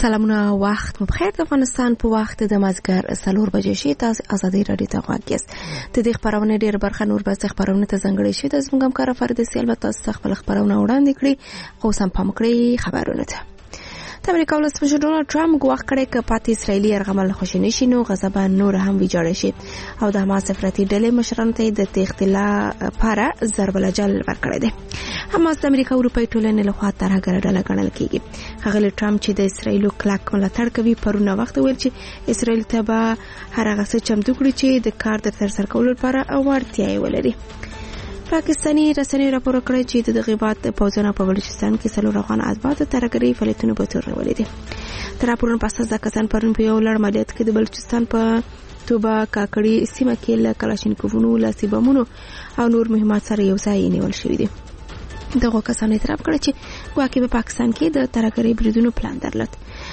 سلامونه، وخت مو بخیر. د افغانستان په وخت د مازیګر 4 بجې شي. تاسو ازادي رادیو ته غوږ یاست. د دې خبرونه ډېر برخه نور بس خبرونه ته ځانګړې شوې ده. زموږ همکار فرید سیل به تاسو خپل خبرونه وړاندې کړي. خو سم پام کړئ خبرونه ته. د امریکا ولسمشر ډونالد ټرمپ ګواښ کړی که پاتې اسرائیلي یرغمل خوشي نشي نو غزه به نور هم ویجاړه شي او د حماس افراطي ډلې مشرانو ته د تېښتې لپاره ضرب الجل ورکړی دی. حماس د امریکا اروپایي ټولنې لخوا ترهګره ډله ګڼل کیږي. ښاغلی ټرمپ چې د اسرائیلو کلک ملاتړ کوي پرونه وخت ویل چې اسرائیل ته به هر هغه څه چمتو کړي چې د کار د ترسره کولو لپاره وړتیا یې ولري. پاکستاني رسنیو راپور کړی چې د غیبات پوځونه په بلوچستان کې 4 افغان اتباع د ترهګرۍ فعالیتونو په تور نیولي دي. تر راپورونو په اساس د کسان پرون په یو لړ عملیات کې د بلوچستان په توبه کاکړي سیمه کې له کلاشینکوفونو، لاسي بمونو او نور مهمات سره یو ځای نیول شوي دي. دغه کسان اعتراف کړی چې ګواکې په پاکستان کې د ترهګرۍ بریدونو پلان درلود.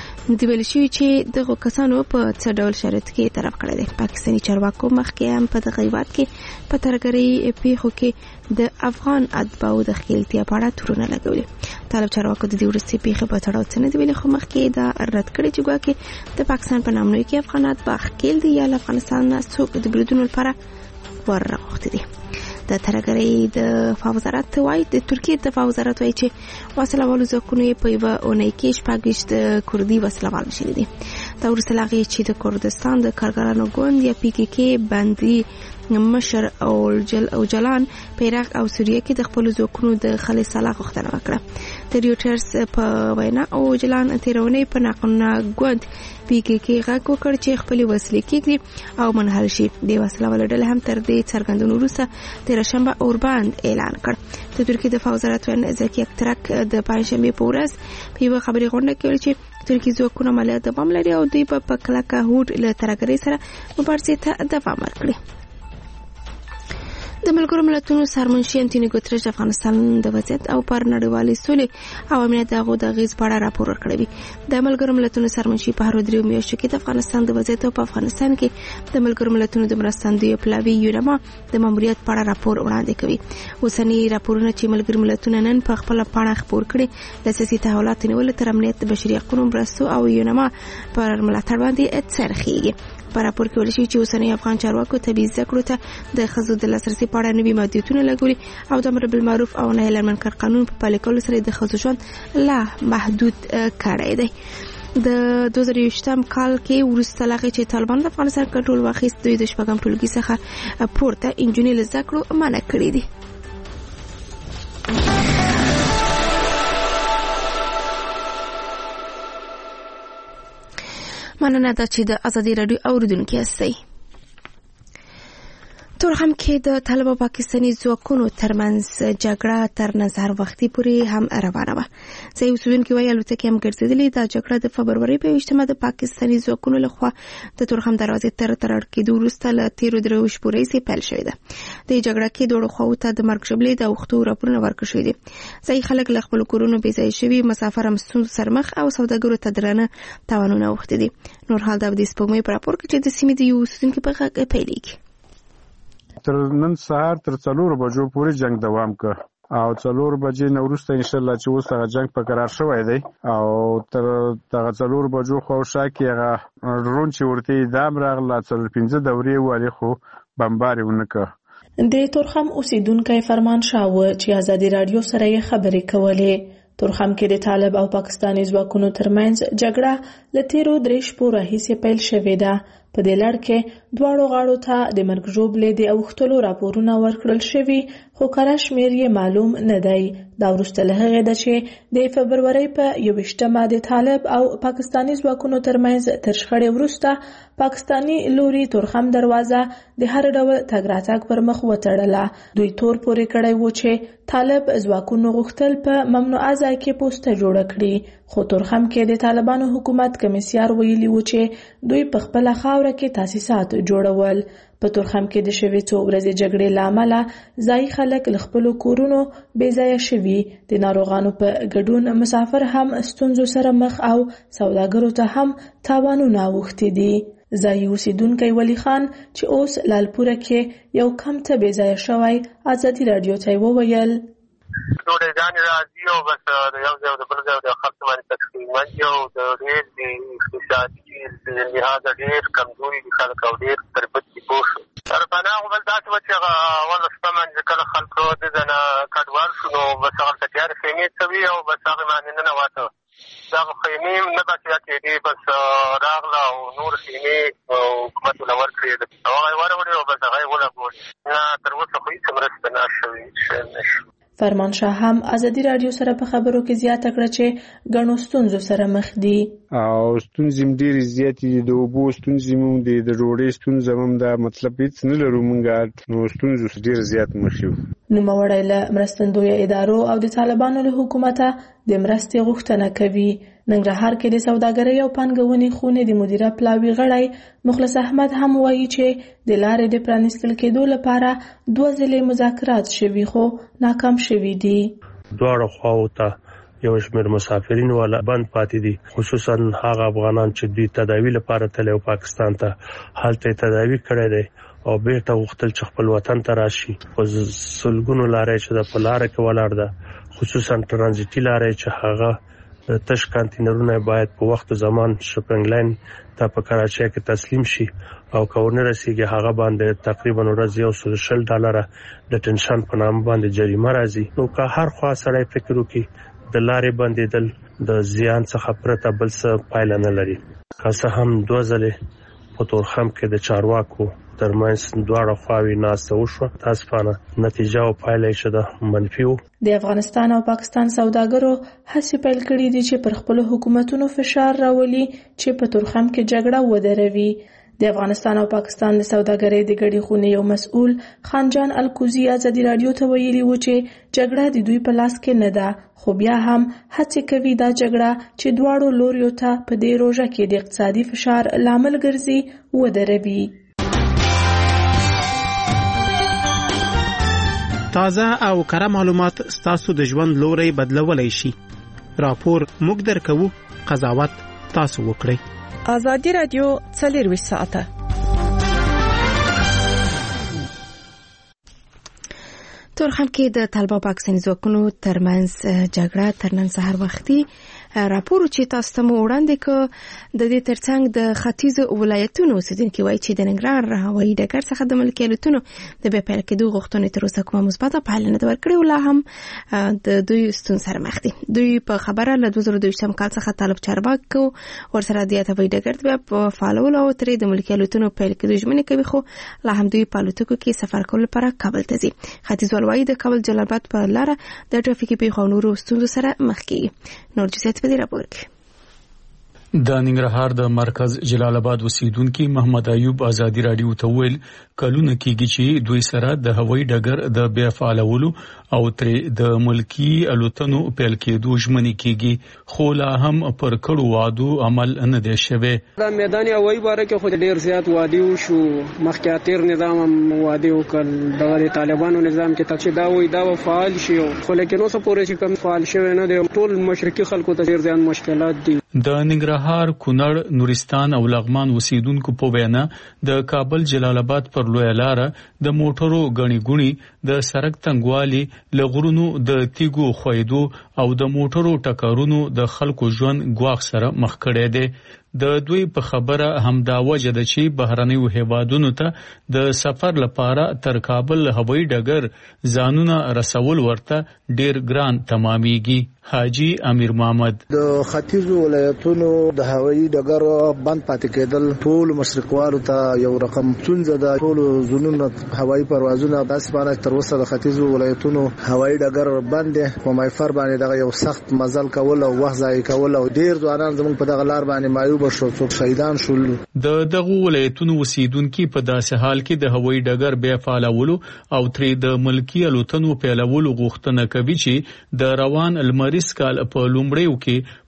د ویل شوی چې دغه کسانو په څه ډول شرایط کې اعتراف کړی دی. پاکستاني چارواکو مخکې هم په دغه هیواد کې په ترهګرۍ پیښو کې د افغان اتباعو د ښکېلتیا په اړه تورونه لګولي. طالب چارواکو د دې وروستۍ پیښې په تړاو څه نه دي ویلي، خو مخکې دا رد کړی چې ګواکې د پاکستان په نامنوي کې افغان اتباع ښکېل دي یا له افغانستان نه څوک د بریدونو لپاره ورغوښتي دي. د ترهګرۍ دفاع وزارت وایي، د ترکیې دفاع وزارت وایي چې وسله والو ځواکونو په یوه اونۍ کې 26 د کردي وسله وال شوي دي. دا وروسته له هغې چې د کردستان د کارګرانو ګوند یا PKK بندي مشر او جلان په عراق او سوریه کې د خپل ځواکونو د خلع صلاح غوښتنه وکړه. د ریوټرز په وینا او جلان تیرونې په ناقانونه ګوند PKK غږ وکړ چې خپل وسلې کېږدي او منحل شي. د وسله والو ډلې هم تر دې څرګندونو وروسته تېرهشنبه اوربند اعلان کړ. د ترکیې دفاع وزارت وینا زکی اکترک د پنجشنبې په ورځ په یوه خبري غونډه کې ویل چې ترکیې ځواکونه عملیات دوام لري او دوی په کلکه هوډ له ترهګرۍ سره مبارزې ته دوام ورکړي. د ملګرو ملتونو سرمنشي انټونیو ګوتریش د افغانستان د وضعیت او پر نړیوالې سولې او امنیت د هغو د اغېز په اړه راپور ورکړی. د ملګرو ملتونو سرمنشي په هرو 3 میاشتو کې د افغانستان د وضعیت او په افغانستان کې د ملګرو ملتونو د مرستندویو پلاوي یونما د ماموریت په اړه راپور وړاندې کوي. اوسنی راپورونه چې ملګرو ملتونو نن په خپل پاڼه خپور کړي د سیاسي تحولاتو نیولو تر امنیت، بشري حقوقو مرستو او یونما پر ملاتړ باندې څرخیږي. په راپور کې ویل شوي چې اوسنی افغان چارواکو طبي زده کړو ته د ښځو د لاسرسي په اړه نوي محدودیتونه لګولي او د امر بالمعروف او نهي عن المنکر قانون په پلي کولو سره د ښځو ژوند لا محدود کړی دی. د 2020 کال کې وروسته له هغې چې طالبان د افغانستان کنټرول واخیست، دوی د 6 ټولګي څخه پورته انجونې له زده کړو منع کړي دي. مننه ده چې د ازادي رادیو اوریدونکي یاستئ. تورخم کې د طالب او پاکستاني ځواکونو ترمنځ جګړه تر نظر وختي پورې هم روانه وه. ځایي اوسیدونکي وایي الوتکې هم ګرځېدلې. دا جګړه د فبرورۍ په 20 د پاکستاني ځواکونو لخوا د تورخم دروازې تر تړل کېدو وروسته له تېرو 3 شپو راهیسې پیل شوې ده. د جګړه کې دواړو خواوو ته د مرګ ژوبلې د اوښتو راپورونه ورکړل شوي دي. ځایي خلک له خپلو کورونو بېځایه شوي، مسافر هم ستونزو سره مخ او سوداګرو ته درانه تاوانونه اوښتي دي. نور حال د سپوږمۍ په راپور کې چې د سیمې د یو اوسیدونکي په غږ پیلېږي. تر نن سهار تر 4 بجو پورې جنگ دوام کړ او 4 بجې نه وروسته ان شاء الله چې اوس هغه جنگ په قرار شوی دی او تر دغه 4 بجو خواوشا کې هغه ډرون چې ورته دام راغله 4-5 دورې والی خو بمباري ونکړه. د تورخم اوسیدونکي فرمان شاه چې ازادي رادیو سره یې خبرې کولې. تورخم کې د طالب او پاکستاني ځواکونو ترمنځ جګړه له تیرو 3 شپو راهیسې پیل شوې ده. په دې لړ کې دواړو غاړو ته د مرګ ژوبلې د اوښتلو راپورونه ورکړل شوي، خو کره شمېر یې معلوم نه دی. دا وروسته له هغې ده چې د فبرورۍ په 21 د طالب او پاکستاني ځواکونو ترمنځ تر شخړې وروسته پاکستاني لوري تورخم دروازه د هر ډول تګ راتګ پر مخ وتړله. دوی تور پورې کړی و چې طالب ځواکونو غوښتل په ممنوعه ځای کې پوسته جوړه کړي، خو تورخم کې د طالبانو حکومت کمیسیار ویلي و چې دوی په خپله خاوره کې تاسیسات جوړول. په تورخم کې د شوې 2 ورځې جګړې له امله ځایي خلک له خپلو کورونو بېځایه شوي. د ناروغانو په ګډون مسافر هم ستونزو سره مخ او سوداګرو ته هم تاوانونه اوښتي دي. ځایي اوسیدونکی ولی خان چې اوس لالپوره کې یو کم ته بېځایه شوی ازادي رادیو ته وویل: ډوډۍ ځان راځي او بس د یو ځای د بل ځای د خلکو باندې تقسیموي او د ډېر د اقتصادي لحاظه ډېر کمزوري دي خلک او ډېر تربت دي پوه شو. تر پناه خو بل داسې وه چې هغه اوله شپه باندې کله خلکو دده نه کډوال شو نو بس هغلته تیارې خیمې څوي او بس هغې باندې ننوته. دغه خیمې نه بس یا کېدې بس راغله او نور خیمې حکومت له ورکړې او هغه یې وروړې او بس هغه یې ولګولې. نه تر اوسه خو هېڅ مرسته نه شوې نه شو. فرمانشاه هم ازادي راډیو سره په خبرو کې زیاته کړه چې ګڼو ستونزو سره مخ دي او ستونزې ډېرې زیاتې دي. د اوبو ستونزې مو دي، د ډوډۍ ستونزه هم دا مطلب هېڅ نه لرو مونږ نو ستونزو ډېر زیات مخ یو. نوموړی له مرستندویه ادارو او د طالبانو له حکومته د مرستې غوښتنه کوي. ننګرهار کې د سوداګرۍ او پانګونې خونې د مدیره پلاوي غړی مخلص احمد هم وایي چې د لارې د پرانیستل کېدو لپاره 2 ځلې مذاکرات شوي خو ناکام شوي دي. دواړو خواو ته یو شمېر مسافرین والا بند پاتې دي، خصوصا هغه افغانان چې دوی تداوی لپاره تللی او پاکستان ته هلته تداوی کړی دی او بیرته غوښتل چې خپل وطن ته راشي. خو سلګونو لارې چې د په لاره کې ولاړ ده، خصوصا ترانزیتي لارې چې هغه تش کانتینرونه باید په وخت زمان شپنګ لاین ته په کراچۍ کې تسلیم شي او که ونه رسیږي هغه باندې تقریبا ورځ $160 د ټنشن په نام باندې جریمه راځي. نو که هر خوا سړی فکر وکړي د لارې بندېدل د زیان څخه پرته بل څه پایله نه لري. که څه هم 2 ځلې په تورخم کې د چارواکو ترمنځ دواړه خواوې ناسته وشوه، تاسفانه نتیجه او پایله یې چې ده منفي و. د افغانستان او پاکستان سوداګرو هڅې پیل کړي دي چې پر خپلو حکومتونو فشار راولي چې په تورخم کې جګړه ودروي. د افغانستان او پاکستان د سوداګرۍ د ګډې خونې یو مسؤل خانجان الکوزي ازادي راډیو ته ویلي و چې جګړه د دوی په لاس کې نه ده، خو بیا هم هڅې کوي دا جګړه چې دواړو لوریو ته په دې روژه کې د اقتصادي فشار لامل ګرځي ودروي. تازه او کره معلومات ستاسو د ژوند لوري بدلولای شي. راپور موږ درکوو، قضاوت تاسو وکړئ. ازادي راډیو 24 ساعته تورخم کې د طالبانو پاکستاني ځواکونو ترمنځ جګړه تر نن سهار وختي راپور چې تاسو ته وړاندې کړ د دې ترڅنګ د ختیځ ولایتونو اوسیدونکو وایي چې د ننګرهار هوایي ډګر څخه د ملکیتونو د بیا پیل کېدو غوښتنې تر اوسه کومه مثبته پایله نه ورکړې او لا هم د دوی ستونزې سره مخ دي. دوی په خبره له 2022 کال څخه طالب چارواکو ورسره د هوایي ډګر په فعالولو او ترې د ملکیتونو پیل کېدو ژمنې کوي، خو لا هم دوی په الوتکو کې سفر کولو لپاره کابل ته ځي. ختیځ ولایت د کابل جلال آباد په لاره د ټرافیکي پیښو او نورو ستونزو سره مخ کیږي. نور جزئیات په دې راپور کې د ننګرهار د مرکز جلال آباد اوسیدونکو محمد ایوب ازادي راډیو ته ویل کلونه کېږي چې دوی سره د هوایي ډګر د بیا فعالولو او تر د ملکی الوتنو پیل کېدو ژمنې کېږي، خو لا هم پر کړو وعدو عمل نه دی شوی. د میدان هوایي باره کې خو ډیر زیات وعده وشو، مخکې اتیر نظام هم وعده وکړ د طالبانو نظام کې چې دا وایي دا فعال شي، خو لیکن اوس پورې چې کوم فعال شوی نه دی. ټول مشرقي خلکو ته ډیر ځان مشکلات دي. د ننګرهار، کونړ، نورستان او لغمان اوسیدونکو په وینا د کابل جلال آباد پر لوی لاره د موټرو غنی غونی د سړک تنګوالي، لغړونو د تیګو خویدو او د موټرو ټکرونو د خلکو ژوند ګواښ سره مخ کړي دي. د دوی په خبره همدا وجه ده چې بهرنیو هیوادونو ته د سفر لپاره تر کابل هوایي ډګر ځانونه رسول ورته ډیر ګران تمامېږي. حاجی امیر محمد: د ختیځ ولایتونو د هوایي ډګر بند پاتې کېدل ټول مشرقوالو ته یو رقم څنګه د ټول زونونو هوایي پروازونه داسې باندې تر اوسه د ختیځ ولایتونو هوایي ډګر بند دي. په مایفر باندې دغه یو سخت مزل کول او وخت ضایع کول او ډیر ځوانان زموږ په دغه لار باندې مایوب شو، څوک شهیدان شول. د دغه ولایتونو اوسیدونکو په داسې حال کې د هوایي ډګر بیا فعالولو او ترې د ملکی الوتنو پیلولو غوښتنه کوي چې د روان المریس کال په لومړیو کې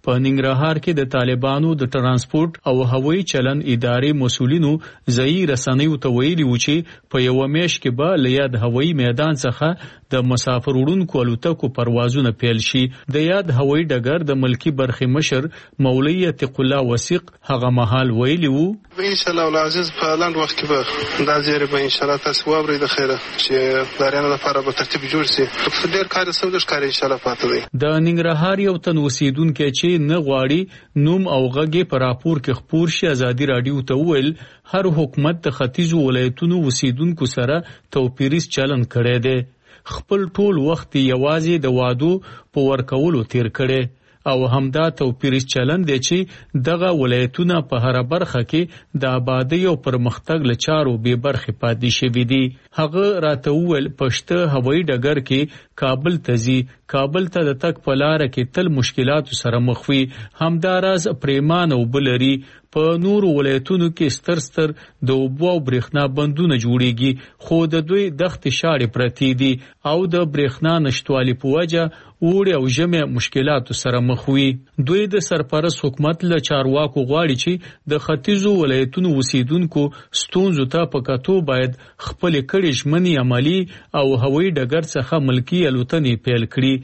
په ننګرهار کې د طالبانو د ترانسپورت او هوایي چلن ادارې مسؤلینو ځای رسنیو ته ویلي و چې په یو میاشت کې به له یاد هوایي میدان څخه د مسافر وړونکو الوتکو پروازونه پیل شي. د یاد هوایي ډګر د ملکی برخې مشر مولوی عتیق الله وثیق هغه مهال ویلي وو ان شاء الله العزیز په لاند وخت کې به دا زیری به ان شاء الله تاسو واورئ د خیره چې دارانه لپاره به ترتیب جوړ شي. په ډیر کار سودش کار ان شاء الله پاتې دی. د ننګرهار یو تن اوسیدونکو چې نه غواړي نوم او غږی پر راپور کې خپور شي ازادي رادیو ته ویل هر حکومت د ختیځو ولایتونو اوسیدونکو سره توپیریز چلن کړی دی. خپل ټول وخت یوازې د وادو په ورکولو تیر کړي او همدا توپیریز چلن دی چې دغه ولایتونه په هر برخه کې د آبادی او پرمختګ لچارو به برخه پاتې شوی دي. هغه راته ویل پښته هوایي ډګر کې کابل ته کابل ته د تک په لار کې تل مشکلات سره مخ وي. همداراز پریمان او بلری په نور ولایتونو کې ستر د اوبو او برېښنا بندونه جوړیږي خو د دوی دښت شاړې پرتی دي او د برېښنا نشټوالي په وجه اوړي او ژمي مشکلات سره مخ وي. دوی د سرپرست حکومت له چارواکو غواړي چې د ختیځو ولایتونو اوسیدونکو ستونزو ته په کتو باید خپل کړي ژمنې عملی او هوایي ډګر څخه ملکی الوتنې پیل کړي.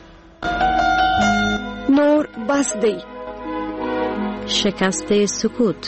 نور بس دی شکست سکوت.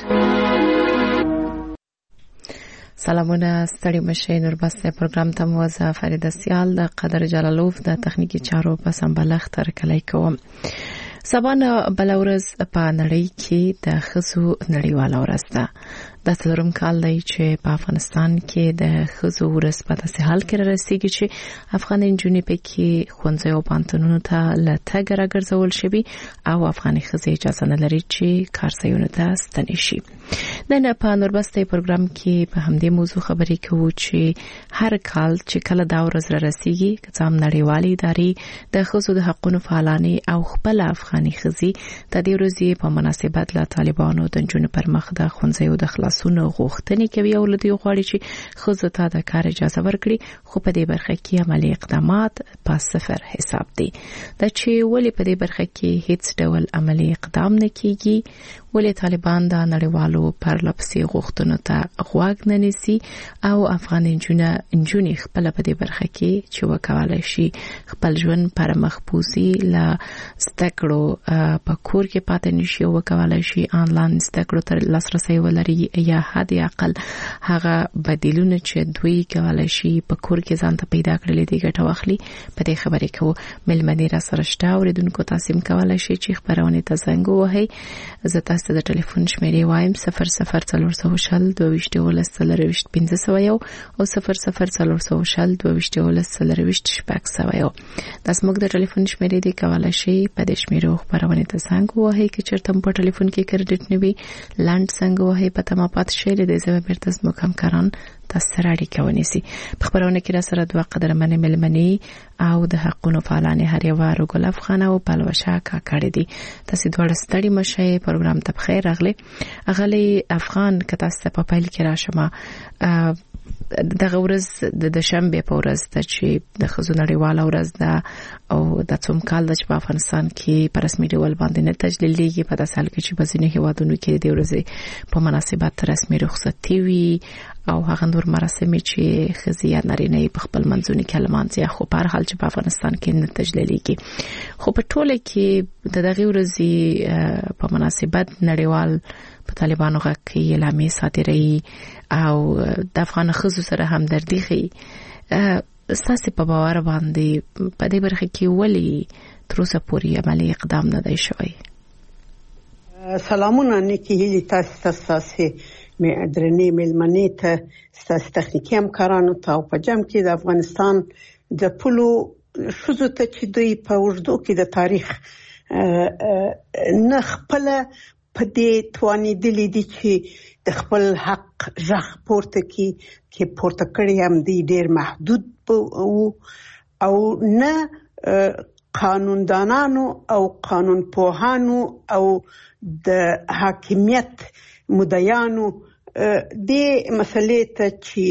سلامونه ستړي مشه نوربسته پروګرام ته موزه فرید سیال د قدر جلالوف د تخنیکی چارو په سمبلخ تر کلی کوم. سبانه بلورز په نړۍ کې د خزو نړیواله ورځ ده. د څلورم کال دی چې په افغانستان کې د خزو ورځ په داسې حال کې رسیږي چې افغان نجونې پکې ښوونځي او پوهنتونونو ته له تګ راګرځول شوي او افغاني ښځې اجازه نه لري چې کارځایونو ته ستنې شي. نن په نوربسته پروګرام کې په همدې موضوع خبرې کوو چې هر کال چې کله دا ورځ رسیږي که څه هم نړیوالې ادارې د ښځو د حقونو فعالانې او خپل افغاني ښځې د دې ورځې په مناسبت له طالبانو د نجونو پر مخ د ښوونځیو د خلاصونو غوښتنې کوي او له دوی غواړي چې ښځو ته د کار اجازه ورکړي خو په دې برخه کې عملي اقدامات په صفر حساب دي. دا چې ولې په دې برخه کې هیڅ ډول عملي اقدام نه کیږي ولې طالبان د نړیوالو پرلپسې غوښتنو ته غوږ نه نیسي او افغان نجونې خپل په دې برخه کې چې وکولای شي خپل ژوند پر مخبوزي له زدهکړو په کور کې پاتې نشي او وکولای شي آنلاین زدهکړو ته لاسرسي ولري یا حد اقل هغه بدیلونه چې دوی کولای شي په کور کې ځان ته پیدا کړل دي ګټه واخلي. په دې خبرې کوو ملمنې را سره شته اوریدونکو تاسو کولای شي چې خبرونه ته زنګ ووهئ. زه تاسو ته د ټلیفون شمیرې وایم 0040 22 1501 او 0040 22 دا زموږ د ټلیفون شمیرې دي کولای شي په دې شمیرو خبرونه ته زنګ ووهئ چې چیرته په ټلیفون کې کریډټ نه وي لاند څنګه وهي په تمه پات شي له دې ځای بیرته زموږ همکاران تاسو سره اړیکه ونیسي. په خبرونه کې را سره دوه قدرمنې ملمنې او د حقونو فعالانې هر یو ګل افغان او پلوشا کاکړې دي. تاسو دواړه ستړي مشه پروګرام ته بخیر راغلي. اغلی افغان کته ست په پایل کې راشمه دغه ورځ د شنبه په ورځ ته چې د خزو نړیواله ورځ ده او د څوم کال د په افغانستان کې په رسمي ډول باندې نه تجلیلېږي په داسې حال کې چې بزینه هیوادونو کې د ورځې په مناسبت رسمي رخصتي وي او هغه نور مراسم چې خزي نارینه په خپل منځونی کلمانځي خو په هر حال چې په افغانستان کې نه تجلیلېږي خو په ټوله کې د دغه ورځې په مناسبت نړیوال په طالبانو غږ اعلامیه صادرې او د افغان خزو سره همدردي ښيي. ستاسو په باور باندې په دې برخه کې ولې تر اوسه پورې عملي اقدام نه دی شوی؟ سلامونه نیکی هیلی تاسو مې درنې ملمنې ته ستاسو تخنیکی همکارانو ته او په جمع کې د افغانستان د پلو شوزو ته چې دوی په وژدو کې د تاریخ نه خپل په دې توانیدلې دي چې د خپل حق ژغ پورته کې پورته کړی هم دی ډیر محدود او نه قانوندانانو او قانون پوهانو او د حاکمیت مدعیانو د مسلې ته چې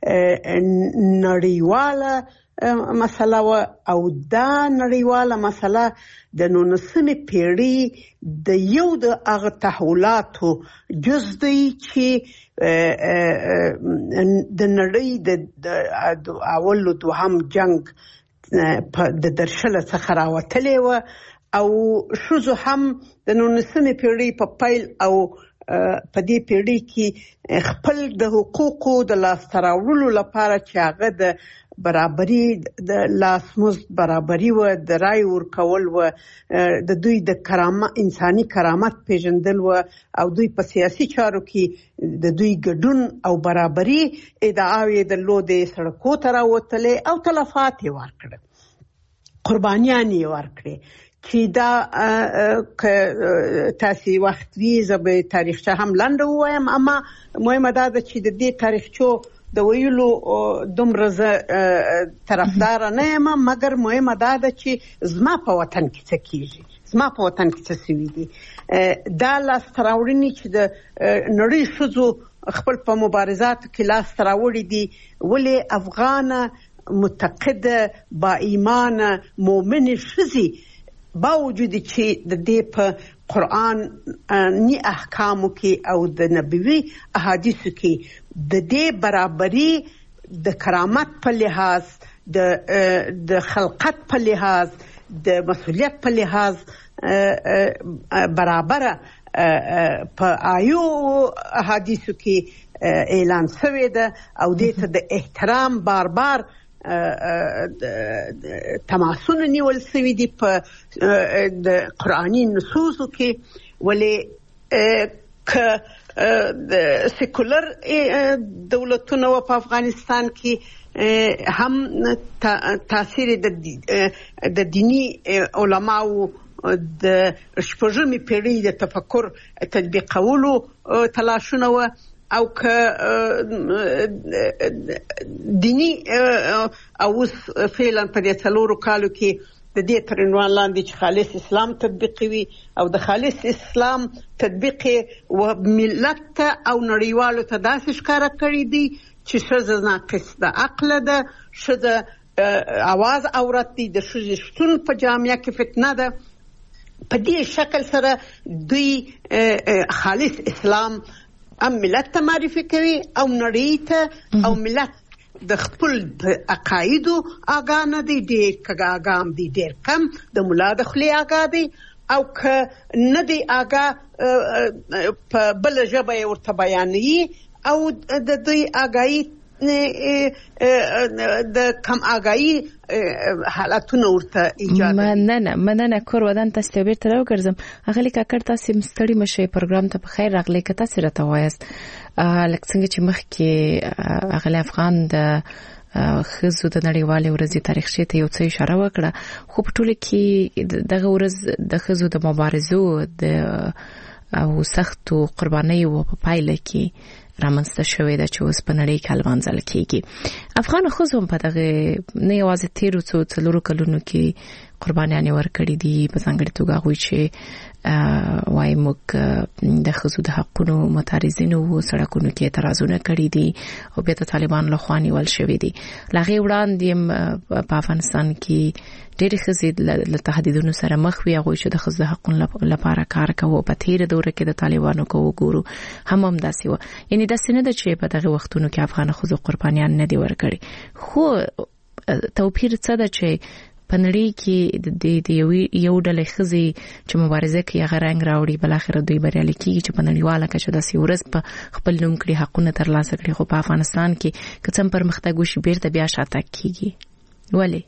نړیواله مسله او دا نړیواله مسله د 19مې پیړۍ د یو د هغه تحولاتو جز دی چې د نړۍ د اول او دوهم جنگ د درشله څخه راوتلې و او شوزو هم د 19مې پیړۍ په پیل او په دې پیړۍ کې خپل د حقوقو د لاسته راوړلو لپاره چې هغه د برابرۍ د لاسمزد برابرۍ و د رای ورکول و د دوی د انساني کرامت پیژندل و او دوی په سیاسي چارو کې د دوی ګډون او برابرۍ ادعاوې درلودې، سړکو ته راوتلې او تلفات یې ورکړل، قربانیان یې ورکړې چې دا تاسې وخت وي زه به تاریخچه هم لنډه ووایم، اما مهمه دا ده چې د دې تاریخچو د ویلو دومره زه طرفداره نه یم، مګر مهمه دا ده چې زما په وطن کې څه کیږي، زما په وطن کې څه سوي دي. دا لاسته راوړنې چې د نړۍ ښځو خپل په مبارزاتو کې لاسته راوړي دي، ولې افغانه متقده با ایمانه مؤمنې ښځې باوجود چې د دې په قرآني احکامو کې او د نبوي احادیثو کې د دې برابرۍ د کرامت په لحاظ، د خلقت په لحاظ، د مسؤلیت په لحاظ برابره په آیو احادیثو کې اعلان شوی ده او دې ته د احترام بار تماسونه نیول شوي دي په د قرآني نصوصو کې. ولې که د سیکولر دولتونه و په افغانستان کې هم تاثیر د دینی علماو د شپږمې پیړۍ د تفکر تطبیقولو تلاشونه و، او که دینی او فعلا په دې 4 کالو کې د دې تر عنوان لاندې چې خالص اسلام تطبیقوي او د خالص اسلام تطبیق و ملت او نړیوالو ته داسې ښکاره کړی دی چې ښځه ناقص د عقل ده، ښځه اواز عورت دی، د ښځې شتون په جامعه کې فتنه ده. په دې شکل سره دوی خالص اسلام هم ملت ته معرفي کوي او نړۍ ته، او ملت د خپل عقایدو آګاه نه دی، ډېر آګاه هم دی، ډېر کم د ملا د خولې آګاه دی، او که نه دی آګاه په بله ژبه یې ورته بیانوي او د دوی آګاهي د کم آګاهي حالتونه ورته ایجاد. مننه کور ودان تاسو ته بیرته راوګرځم. اغلی کاکړ تاسو مستړی مشه پروګرام ته په خیر راغلی، که تاسو راته وایاست لکه څنګه چې مخکې اغلی افغان د خزو د نړیوالې ورځې تاریخچې ته یو څه اشاره وکړه، خو په ټوله کې دغه ورځ د خزو د مبارزو او سختو قربانیو په پایله کې رامنځته شوې ده چې اوس په نړۍ کې لمانځل کېږي. افغان ښځو په دغه نه یوازې تیرو څلورو کلونو کې قربانیانې ورکړې دي، په ځانګړې توګه هغوی چې وایي موږ د ښځو د حقونو متارزین وو، سړکونو کې اعتراضونه کړي دي او بیا د طالبانو لخوا نیول شوي دي. له هغې وړاندې په افغانستان کې ډېرې ښځې له تهدیدونو سره مخ وي، هغوی چې د ښځو د حقونو لپاره کار کوي. په تېره دوره کې د طالبانو که وګورو همداسې وه، یعنې داسې نه ده چې په دغه وختونو کې افغان ښځو قربانیان نه دي ورکړي. خو توپیر څه ده چې په نړۍ کې د یو ډلې ښځې چې مبارزه کوي هغه رنګ راوړي، بلاخره دوی بریالي کېږي چې په نړیواله کچه داسې ورځ په خپل نوم کړي، حقونه ترلاسه کړي. خو په افغانستان کې که څه هم پرمختګ وشي بیرته بیا شاتګ کېږي. ولې؟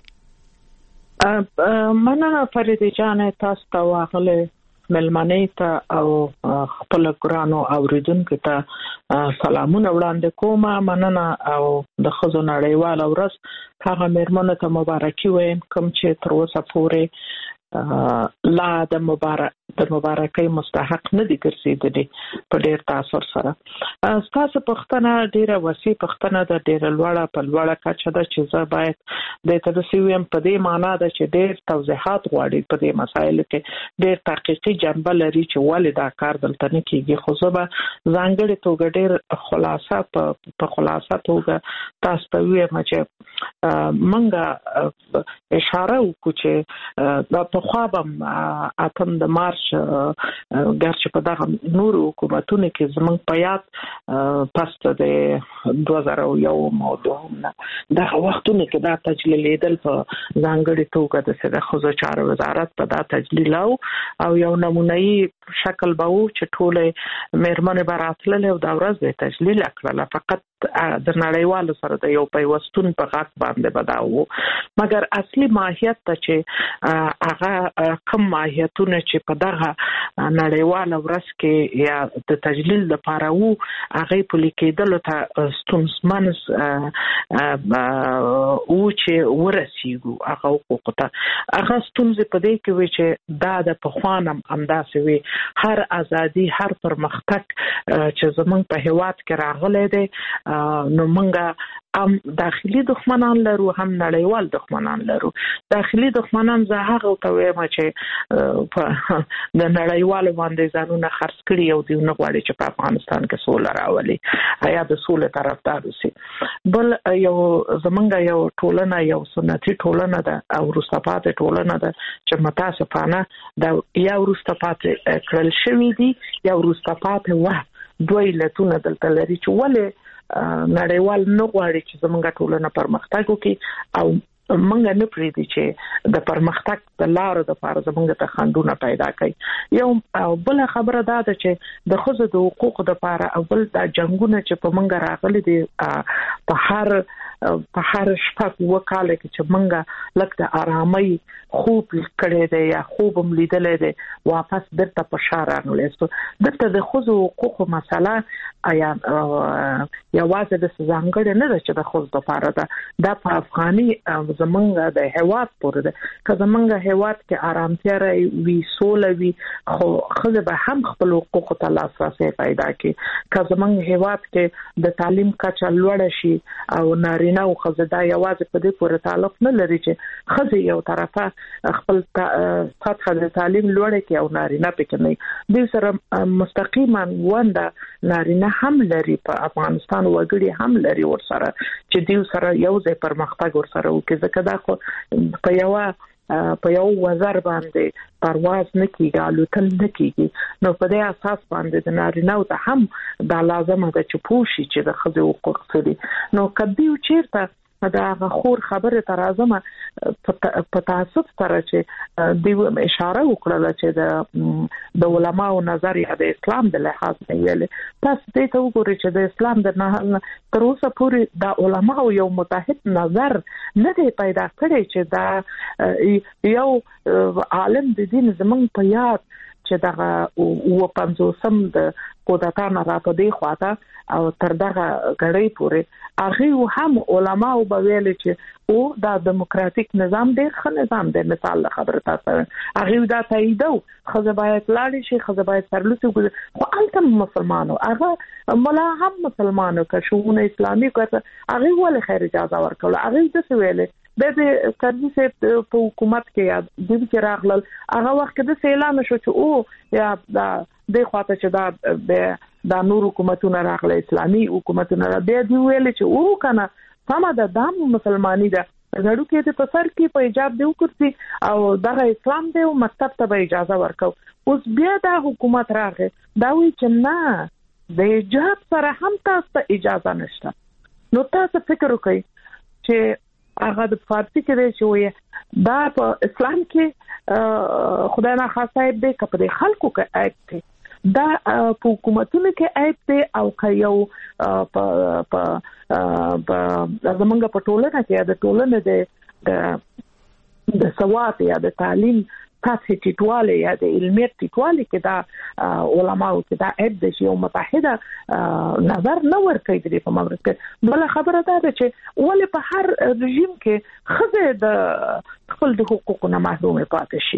مننه فریدې جانې، تاسو ته واغلې ملمنې ته او خپل ګرانو اوریدونکو ته سلامونه وړاندې کوم. مننه او د ښځو نړیواله ورځ هغه مېرمنو ته مبارکي وایم کوم چې تر اوسه پورې لا د مبارکۍ مستحق نه دي ګرځېدلي په ډېر تاثر سره. تاسو پښتنه ډېره وسیع پښتنه د ډېر لوړه په لوړه کچه ده چې زه باید د تدسیم په دې معنا ده چې ډېر توضیحات غواړي په دې مسایلو کې ډېر تحقیقي جنبه لري چې ولې دا کار دلته نه کیږي. خو زه به ځانګړې توګه ډېر خلاصه په خلاصه توګه تاسو ته وایم چې منګه اشاره وکړو چې د پخوا به اتم د مارچ ګرچې په دغه نور حکومتونو کې زمونږ په یاد پس د 2001 او دوه دغه وختونو کې دا تجلیل لیدل په ځانګړې توګه د سره خزو چارو وزارت په دا تجلیل او یو نمونهي شکل به و چې ټول مېرمنې به راتللې او دا ورځ به تجلیل کړله فقط د نړیوالو سره د یو پیوستون په غاټ باندې بداو. مګر اصلي ماهیت ته چې هغه کم ماهیتونه چې په دغه نړیواله ورځ کې یا د تجلیل لپاره وو هغه په لیکېدلو ته ستونزمن او چې ورسیږو هغه حقوق ته هغه ستونزې په دې کې وي چې دا د پخوانم همداسې وي هر ازادي هر پرمختګ چې زمونږ په هیواد کې راغلی دی نو مونږه هم داخلي دښمنان لرو هم نړیوال دښمنان لرو. داخلي دښمنان زه هغه ته وایم چې د نړیوالو باندې ځانونه خرڅ کړي او دوی نه غواړي چې په افغانستان کې سوله راولي یا د سولې طرفدار اوسي. بل یو زمونږ یو ټولنه یو سنتي ټولنه ده او وروسته پاتې ټولنه ده چې متاسفانه د یا وروسته پاتې کړل شوي دي یا وروسته پاتې وه دوی علتونه دلته لري چې ولې نړیوال نه غواړي چې زمونږ ټولنه پرمختګ وکړي او مونږ نه پریږدي چې د پرمختګ د لارو د لپاره زمونږ ته خنډونه پیدا کړي. یو بل خبره ده چې د ښځو د حقوقو د لپاره اول د جنگونه چې په مونږ راغلي دي په هر شپږ وکاله کې چې مونږ لکه د آرامۍ خوب کړی دی یا خوب هم لیدلی دی واپس درته په شا راغلی دلته د ښځو حقوقو مسله یوازې د ځانګړې نه ده چې د ښځو لپاره ده دا په افغاني زمونږ د هیواد پورې ده. که زمونږ هیواد کې آرامتیا وي سوله وي خو ښځې به هم خپل حقوقو ته لاسرسی پیدا کړي. که زمونږ هیواد کې د تعلیم کچه لوړه شي او نارینه او ښځې دا یوازې په دې پورې تعلق نه لري چې ښځې یو طرفه خپل سطح د تعلیم لوړه کړي او نارینه پکې نه دوی سره مستقیما ونده نارینه هم لري په افغانستان وګړي هم لري ورسره چې دوی سره یو ځای پرمختګ ورسره وکړي ځکه دا خو په یو وزر باندې پرواز نه کیږي الوتل نه کیږي نو په دې اساس باندې د نارینه ته هم دا لازمه ده چې پوښي چې د ښځو حقوق څه دي. نو کدی چیرته دا خور خبره تر اعظم په تاسف سره چې دی اشاره وکړه چې د علماو نظر یا د اسلام د لحاظ نه ویل تاسو دې ته وګورئ چې د اسلام د تر اوسه پورې د علماو یو متحد نظر نه دی پیدا کړی چې دا یو عالم د دین زمونږ په یاد چې دغه و 50 د قدرتانه را په دی خواته او تر دغه غړې پورې هغه هم علما او بویل چې او دا دیموکراتیک نظام ډیر ښه نظام دی. مثال خبره تاسو هغه دا تاییدو خزه باید لاړ شي خزه باید سرلوسي خو الته مسلمانو هغه ملا هم مسلمانو که شونه اسلامي کړه هغه ول خیر اجازه ورکړه هغه د څه ویلې د سرویس په حکومت کې یا د دې راغلل هغه وخت د اعلان شو چې او یا د خواته چې دا نور حکومتونه راغلي اسلامي حکومتونه را دی ویل چې او کنه سم ده د مسلمانۍ ده غړو کې د پسر کې په ایجاب دی وکړي او دغه اسلام دی او مکتب ته به اجازه ورکو. اوس بیا دا حکومت راغی دا وی چې نه د ایجاب سره هم تاسو ته اجازه نشته. نو تاسو فکر وکړئ چې هغه د فارسی کې دی چې وي دا په اسلام کې خدای نه خاصه دی که په خلکو کې عیب دی دا په حکومتونو کې عیب دی او که یو په زمونږ په ټولنه کې د ټولنې د سواد یا د تعلیم تاسو ټیټواله یا د علمیت ټیټواله کې دا علماو کې دا عیب دی چې یو متحده نظر نه ورکوي د په مورد کې. بل خبره ده چې ولې په هر رژیم کې خزه د خپل د حقوقو نه محروم پاتې شي.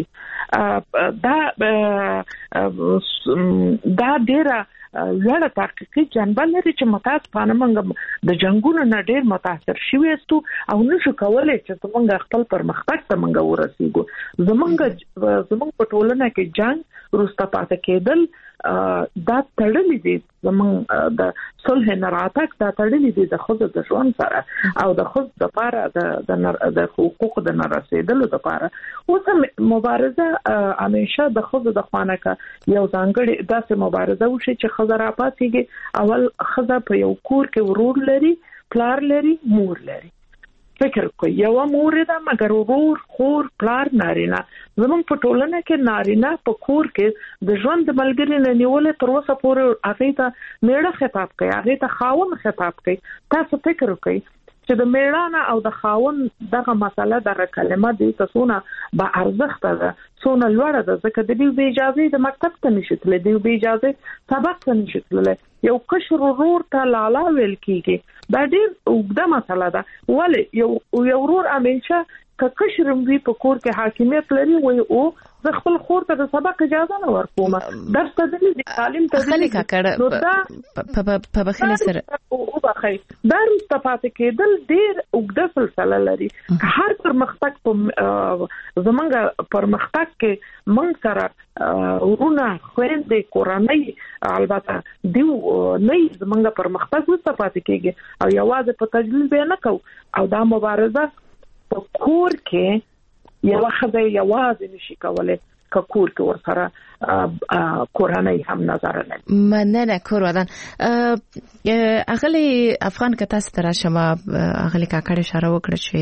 دا ډیره لړ تحقیقي جنبه لري چې متاسفانه موږ د جنگونو نه ډیر متاثر شوي یو او نشو کولای چې موږ خپل پرمختګ ته موږ ورسېږو. زموږ په ټولنه کې جنگ وروسته پاتې کېدل دا تړلې دي، زموږ د صلح نه راتګ دا تړلې دي د ښځو د ژوند سره او د ښځو لپاره د حقوقو د نه رسېدلو لپاره. اوس مبارزه همیشه د ښځو د خوا نه یو ځانګړې داسې مبارزه وشي چې ښځه راپاڅېږي. اول ښځه په یو کور کې ورور لري، پلار لري، مور لري. فکر کوي یو مور ده مګر ورور، خور، پلار نارینه. زموږ په ټولنه کې نارینه په کور کې د ژوند د ملګري نه نیولې تر اوسه پورې هغې ته میړه خطاب کوي، هغې ته خاوند خطاب کوي. تاسو فکر کوئ چې د میړانه او د خاوند دغه مسله، دغه کلمه دې ته څونه با ارزښته ده، څونه لوړه ده، ځکه د دې بې اجازې د مکتب ته نشي تللی، د بې اجازې سبق ته نشي تللی. یو کشر ورور ته لالا ویل کېږي، دا ډېر اوږده مسله ده. ولې یو ورور همیشه که کشر وي په کور کې حاکمیت لري، وایي او زه خپل خور ته د سبق اجازه نه ورکوم، درس ته ځي، تعلیم ته ځي. نو دا په بخښنې سره وبخئ، دا وروسته پاتې کېدل ډېر اوږده سلسله لري. هر پرمختګ زموږ پرمختګ کې موږ سره ورونه، خویندې، کورنۍ، البته دیو نه زموږ پرمختګ وروسته پاتې کېږي او یوازې په تجلیل به نه کوو. او دا مبارزه په کور کې یو ښځه یوازې نشي کولای که کور کې ورسره کورنۍ هم نظر لري. مننه کورودان. اغلی افغان که تاسو ته راشم، اغلی کاکړ اشاره وکړه چې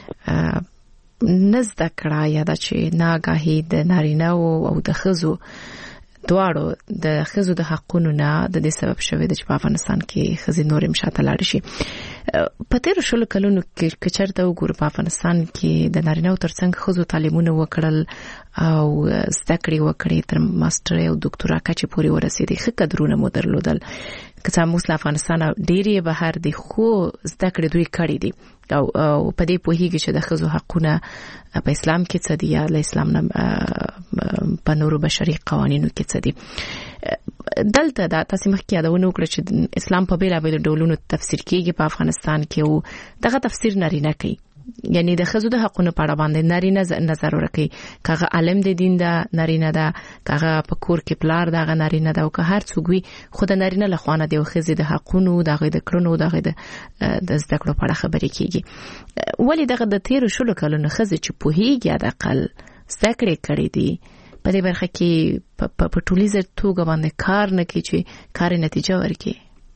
نزد کړه یا دا چې ناګاهي د نارینه او د ښځو دواړو د ښځو د حقونو نه د دې سبب شوی د چې په افغانستان کې ښځې نورې مشاته لاړ شي. په تیرو شلو کلونو کې که چېرته وګورو په افغانستان کې د نارینه‌و ترڅنګ ښځو تعلیمونه وکړل او زده کړې وکړې تر ماسټرۍ او دوکتورا کچې پورې ورسېدې، ښه قدرونه مو درلودل. که څه هم اوس له افغانستانه ډېرې بهر دي، خو زده کړې دوی کړې دي او په دې پوهېږي چې د ښځو حقونه په اسلام کې څه دي یا له اسلام نه په نورو بشري قوانینو کې څه دي. دلته دا تاسو مخکې یادونه وکړه چې اسلام په بیلابیلو ډولونو تفسیر کېږي په افغانستان کې او دغه تفسیر نارینه کوي، یعنی د ښځو د حقونو په اړه باندې نارینه نظر ورکوي. کاغه عالم د دین دا نارینه ده، کاغه په کور کې پلار دغه نارینه ده، او که هر څوک وي خو د نارینه له خوا نه د ښځې د حقونو، دغه د کړنو، دغه د زده کړو په اړه خبرې کېږي. ولې دغه د تیرو شلو کلونو ښځې چې پوهېږي حداقل زده کړې کړې دي په دې برخه کې په ټولیزه توګه باندې کار نه کوي چې کار نتیجه ورکړي؟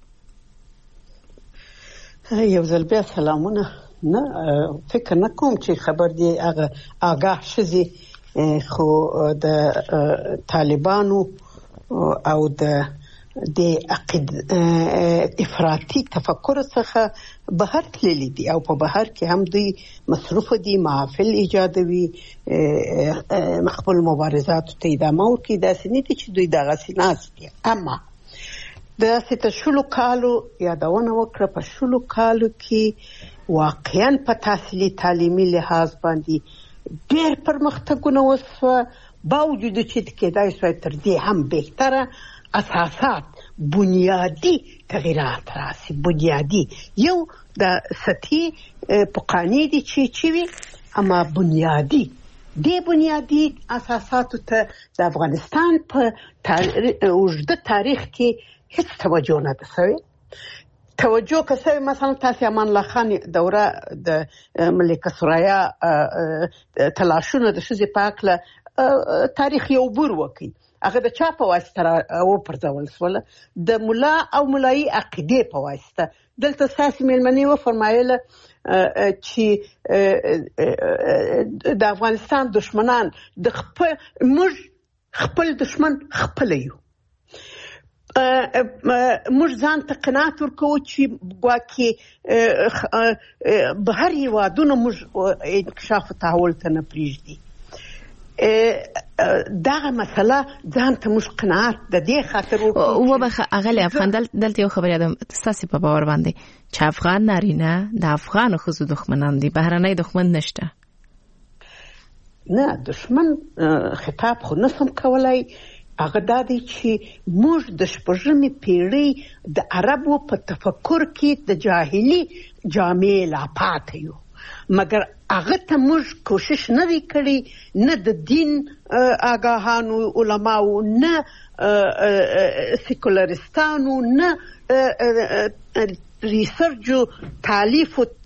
یو ځل بیا سلامونه. نه فکر نه کوم چې خبر دی هغه آگاه شزي، خو د طالبانو او د افراطي تفکر څخه بهر تللی دي او په بهر کې هم دوی مصروف دي، محافل ایجادوي، خپل مبارزات ته ادامه ورکوي. داسې نه دي چې دوی دغسې ناست دي. اما داسې ته شلو کالو یادونه وکړه، په شلو کالو کې واقعاً په تحصیلي تعلیمي لحاظ باندې ډېر پرمختګونه وسوه، باوجود چې کېدای شوی تر دې هم بهتره اساسات، بنیادی تغییرات راسي. بنیادی یو د سطحي پخواني دي چې وي، اما بنیادی اساساتو ته د افغانستان په اوږده تاریخ کې هیڅ توجه نه ده شوې. توجه که سوی مثلا تاسو امان الله خان دوره د ملکه ثریا تلاشونه د ښځې په هکله تاریخ یو بور وکړي، هغه د چا په واسطه وپرځول شوله؟ د ملا او ملایي عقیدې په واسطه. دلته ستاسې مېلمنې وفرمایله چې د افغانستان دشمنان موږ خپل دشمن خپله یو. موږ ځان ته قناعت ورکوو چې ګواکې بهر هېوادونه موږ انکشاف و تحول ته نه پرېږدي. دغه مسله ځان ته موږ قناعت د دې خاطر وبخښه اغلی افغان، دلته یو خبر یادم ستاسې په باور باندې چې افغان نارینه د افغانو ښځو دښمنان دي، بهرنی دښمن نشته. نه دشمن خطاب خو نسم کولای. هغه دا دی چې موږ د 16مې پیړۍ د عربو په تفکر کې د جاهلي جامې لا پاتې یو، مګر هغه ته موږ کوشش نه دی کړی، نه د دین آګاهانو علماو، نه سیکولرستانو، نه ریسرچو تالیف و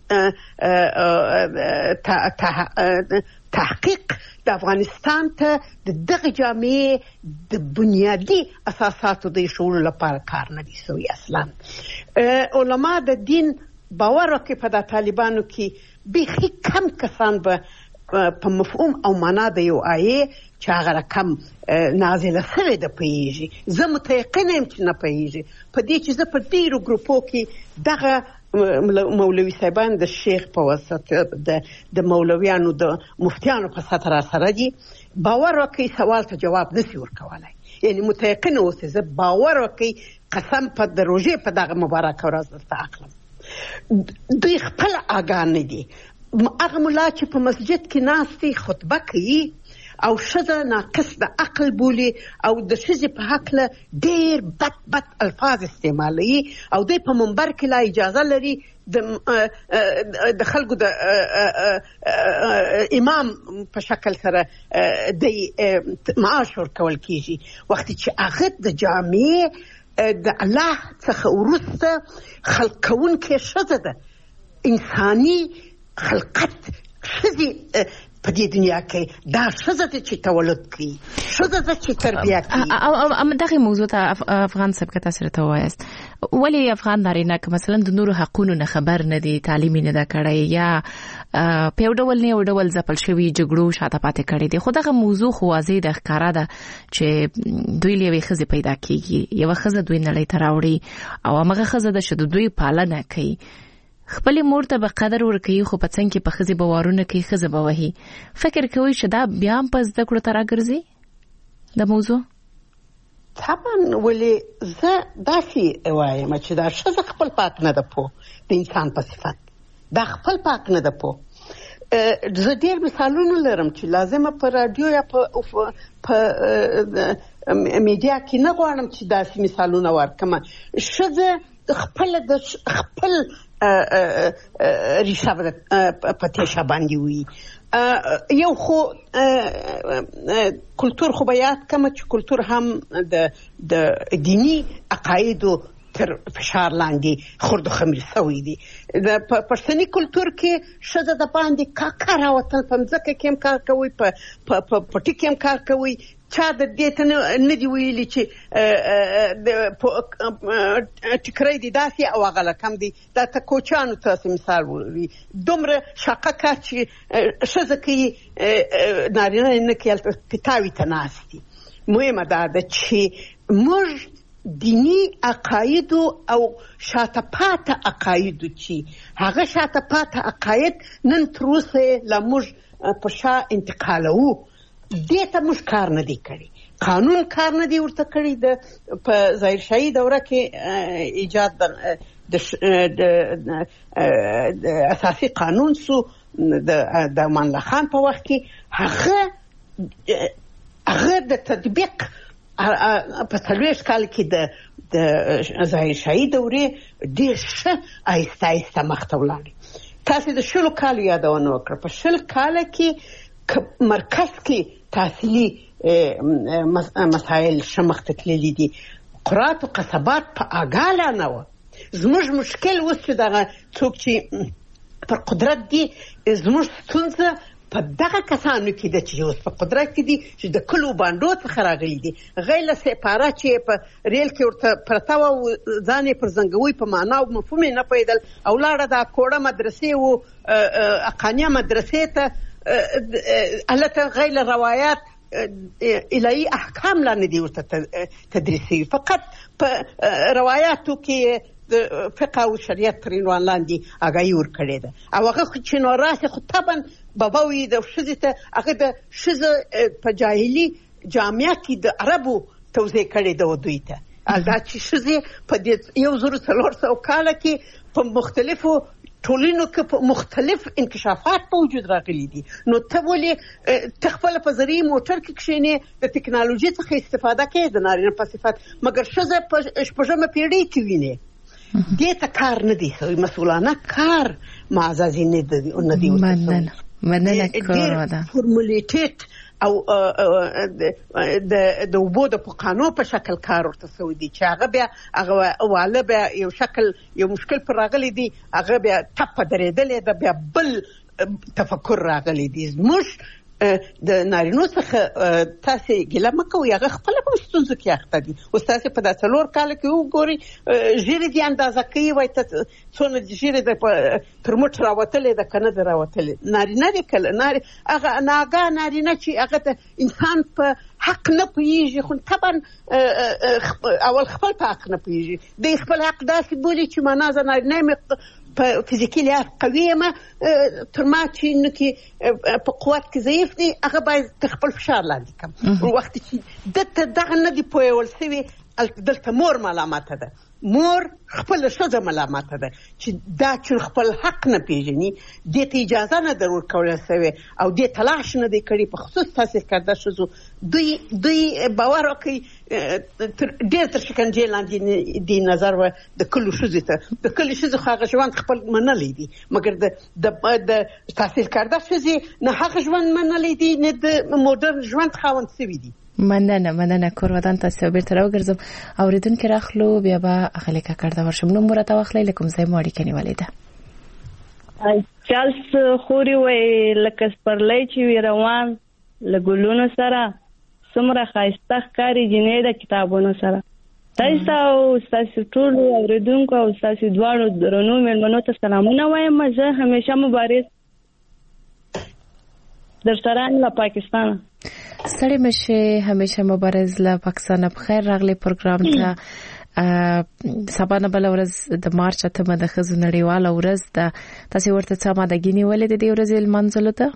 تحقیق د افغانستان ته د دغه جامعې د بنیادی اساساتو د شعور لپاره کار نه دی سوی. اصلا علما د دین باور وکړي په د طالبانو کې بیخي کم کسان به په مفهوم او معنا د یو آیې چې هغه رقم نازله شوې ده پوهېږي. زه متیقنه یم چې نه پوهېږي په دې چې زه په ډېرو ګروپو کې دغه مولوي صاحبان د شیخ په واسطه د مولویانو د مفتیانو په سطح را سره دي، باور وکړئ سوال ته جواب نشي ورکولی. یعنی متیقنه اوسئ، زه باور وکړئ قسم په د روژې په دغه مبارکه ورځ درته اخلم، دوی خپل آګاه نه دي. هغه ملا چې په مسجد کې ناست دی خطبه کوي او ښځه ناقص د عقل بولي او د ښځې په هکله ډېر بد الفاظ استعمالوي او دوی په منبر کې لا اجازه لري د خلکو د امام په شکل سره د معاش ورکول کېږي، وختي چې هغه د جامعې د الله څخه وروسته خلق کوونکې ښځه ده. انساني خلقت ښځې په دې دنیا کې دا ښځه ده چې تولد کوي، ښځه ده چې تربیه کوي. او دغه موضوع ته افغان صاحب که تاسو راته وایاست ولې افغان نارینه که مثلا د نورو حقونو نه خبر نه دي، تعلیم نه ده کړی یا په یو ډول نه یو ډول ځپل شوي جګړو شاته پاتې کړی دي، خو دغه موضوع خو واضح ده، ښکاره ده چې دوی له یوې ښځې پیدا کېږي، یوه ښځه دوی نړۍ ته راوړي او همغه ښځه ده چې د دوی پالنه کوي، خپل مور ته به قدر ورکوي، خو په څنګ کې په ښځې به وارونه کوي، ښځه به وهي. فکر کوي چې دا بیا هم په زده کړو ته راګرځي د موضوع؟ طبعا ولې زه داسې وایم چې دا ښځه خپل پاک نه ده پوه د انسان په صفت، دا خپل پاک نه ده پوه. زه ډېر مثالونه لرم چې لازمه په رادیو یا په میډیا کې نه غواړم چې داسې مثالونه ورکړم. ښځه خپل ریشه په تیشه باندې وي. یو خو کلتور خو به یاد کړم چې کلتور هم د دینی عقایدو تر فشار لاندې خرد و خمیر سوی دي. په پښتني کلتور کې ښځه د باندې کاکا راوتل، په مځکه کې هم کار کوي، په پټي کې هم کار کوي. چا د دې ته نه دی ویلي چې ټکری دی داسې او هغه لکم دی. دا ته کوچیانو تاسې مثال وي، دومره شاقه کار چې ښځه کوي نارینه نه کوي، هلته پیتاوي ته ناست دي. مهمه دا ده چې موږ دینی عقایدو او شاته پاته عقایدو چې هغه شاته پاته عقاید نن تر اوسه لا موږ په شا انتقالوو، دې ته موږ کار نه دی کړی، قانون کار نه دی ورته کړی. په ظاهرشاهي دوره کې ایجاد د اساسي قانون سو د امان الله خان په وخت کې هغه د تطبیق په 40 کال کې د ظاهرشاهي دورې ډېر ښه آهسته آهسته مخته ولاړې. تاسې د 20 کالو یادونه وکړه، په 20 کاله کې مرکز کې تحصیلي مسایل شمخته تللي دي، قرات و قصبات په آګاله نه وه. زموږ مشکل اوس چې دغه څوک چې پر قدرت دي، زموږ ستونزه په دغه کسانو کې ده چې اوس په قدرت کې دي چې د کلو بانډو څخه راغلي دي. غیر سپاره چې په ریل کې ورته پرته وه، ځان یې پر زنګوي په معنا او مفهوم یې نه پوهېدل او لاړه دا کوړه مدرسې و اقانیه مدرسې ته، هلته غیر روایات الهي احکام لا نه دي ورته تدریسي، فقط په روایاتو کې د فقه او شریعت تر عنوان لاندې آګاهي ورکړې ده. او هغه چې نو راسي خو طبعا بابا وي د ښځې ته هغه د ښځه په جاهلي جامعه کې د عربو توضیح کړې ده دوی ته. دا چې ښځې په 1400 کاله کې په مختلفو ټولنو کې مختلف انکشافات په وجود راغلي دي. نو ته ولې تخپل په ذریعہ موټر کې کښینې د ټکنالوژي څخه استفاده کوي د نارینه په صفت، مګر ښځه په شپږمه پیړۍ کې ویني دې ته کار نه دی، مسؤلانه کار معززي نه دی. مننه کوم دا فورمولیټډ او د وبو د پقانو په شکل کار ورته سوی دی چې هغه بیا هغه واله بیا یو شکل یو مشکل پر راغلی دی، هغه بیا ټپ درېدلې ده، بیا بل تفکر راغلی دی. زموږ د نارینو څخه تاسو ګیله مه کوئ، هغه خپل په ستونزو کې اخته دي. اوس تاسو په دا 4 کال کې وګورئ ژیړې دي اندازه کوي، وایي ته څونه ژیړې ده تر موټ راوتلې ده که نه ده راوتلې. نارینه دی کله هغه ناګاه نارینه چې هغه ته انسان په حق نه پوهېږي، خو طبعا اول خپل په حق نه پوهېږي، دی خپل حق داسې بولي چې معنا زه نارینه مې په فزیکي لحاظ قوي یم، تر ما چې نو په قوت کې ضعیف دی، هغه باید خپل فشار لاندې کړم. وخت چې دته دغه نه دی پوهول سوي، دلته مور ملامته ده، مور خپل ښځه ملامته ده چې دا چې خپل حق نه پیژني، دې ته اجازه نه در ورکول سوې او دې تلاش نه دی کړی. په خصوص تحصیل کرده ښځو دوی باور وکړي ډېر تر شکنجې لاندې دی نظر و د کلو ښځو ته. د کلي ښځو خو هغه ژوند خپل منلی دی، مګر د تحصیل کرده ښځې نه هغه ژوند منلی دی نه د موډرن ژوند خاوند سوي دي. مننه کورودان تاسو بیرته راوګرځم. اوریدونکو راخلو بیا به خلک کړه ورشم نو مرته واخلې لکم ځای ماړي کني ولیدا چالس خوري وای لکه سپرلای چې روان لګولونو سره سمره خایسته کاری جنې د کتابونو سره. تاسو ټول اوریدونکو او تاسو دواړو درنو مېلمنو ته سلامونه وایم. زه همیشه مبارز در سره له پاکستان سړی مشه همیشه مبارز له پاکستان. بخیر راغلی پروګرام ته. سبا نه بل ورځ د مارچ ته د ښځو نړیواله ورځ ده. تاسو ورته څه ماده ګینی ولې د دې ورځې لمانځلو ته؟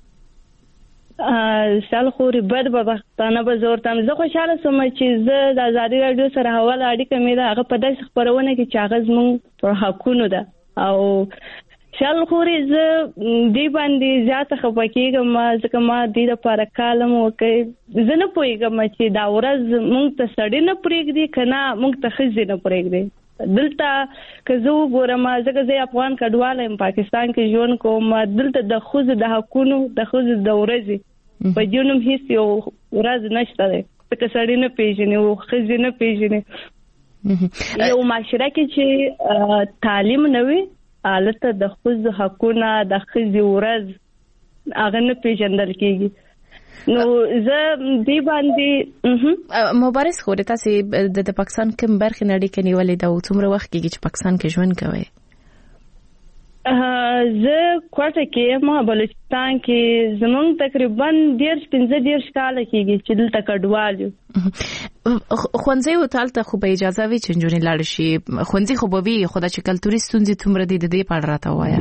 سال خوري بد بختانه به زور تم. زه خوشاله سوم چې زه د ازادي رادیو سره حواله اړیکه مې ده، هغه په داسې خبرونه کې چې هغه زموږ پر حقونو ده. او شال خوري زه دی باندې زیاته خپکیږم ځکه ما د لپاره کالم وکړ. زه نه پوهیږم چې دا ورځ مونږ ته سړی نه پرېږدي کنه مونږ ته ښځې نه پرېږدي. دلته که زه وګورم ځکه زه افغان کډواله یم، پاکستان کې ژوند کوم، دلته د ښځو د حقونو د ښځو د ورځې په دې نوم هیڅ یو ورځ نشته دی، ځکه سړی نه پیژني او ښځې نه پیژني. یو معاشره کې چې تعلیم نه وي، البته د ښځو حقونه د ښځې ورځ هغه نه پیژندل کېږي. نو زه دې باندې مبارز خو تاسو د پاکستان کوم برخه نړۍ کې نیولې ده او څومره وخت کېږي چې پاکستان کې ژوند کوي؟ زه کوټه کې ما بلوچستان کې زمونږ تقریبا 15 کال کېږي چې دلته کډوال یو. خوندزي او تالته خو به اجازه وي چې جنونی لاړ شي، خوندزي خو به وي خدای چې کلتوري ستونزې تومره دي د دې په اړه راته وایا.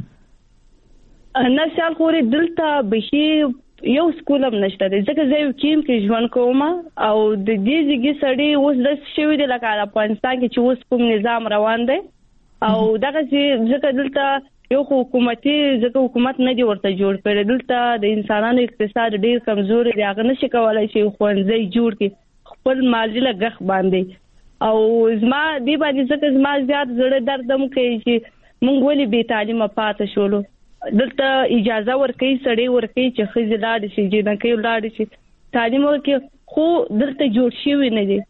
نه سال خوري دلته به یو سکولم نشته دی، ځکه زه یو کیم کې ژوند کوم او د دې ځګي سړی اوس د شوی دی لکه افغانستان کې چې اوس کوم نظام روان دی او دغه ځکه دلته یو حکومتي ځکه حکومت نه دی ورته جوړ کړی، دلته د انسانانو اقتصاد ډیر کمزوري دی، هغه نشي کولای چې خوندزي جوړ کړي خپل مالی لګخ باندې. او زما دی باندې ځکه زما زیات زړه دردم کوي چې مونږ ولې بې تعلیمه پاتې شولو. دلته اجازه ورکوي سړی ورکوي چې ښځې لاړې شي، جنکۍ لاړې شي، تعلیم ورکوي، خو دلته جوړ شوی نه دی.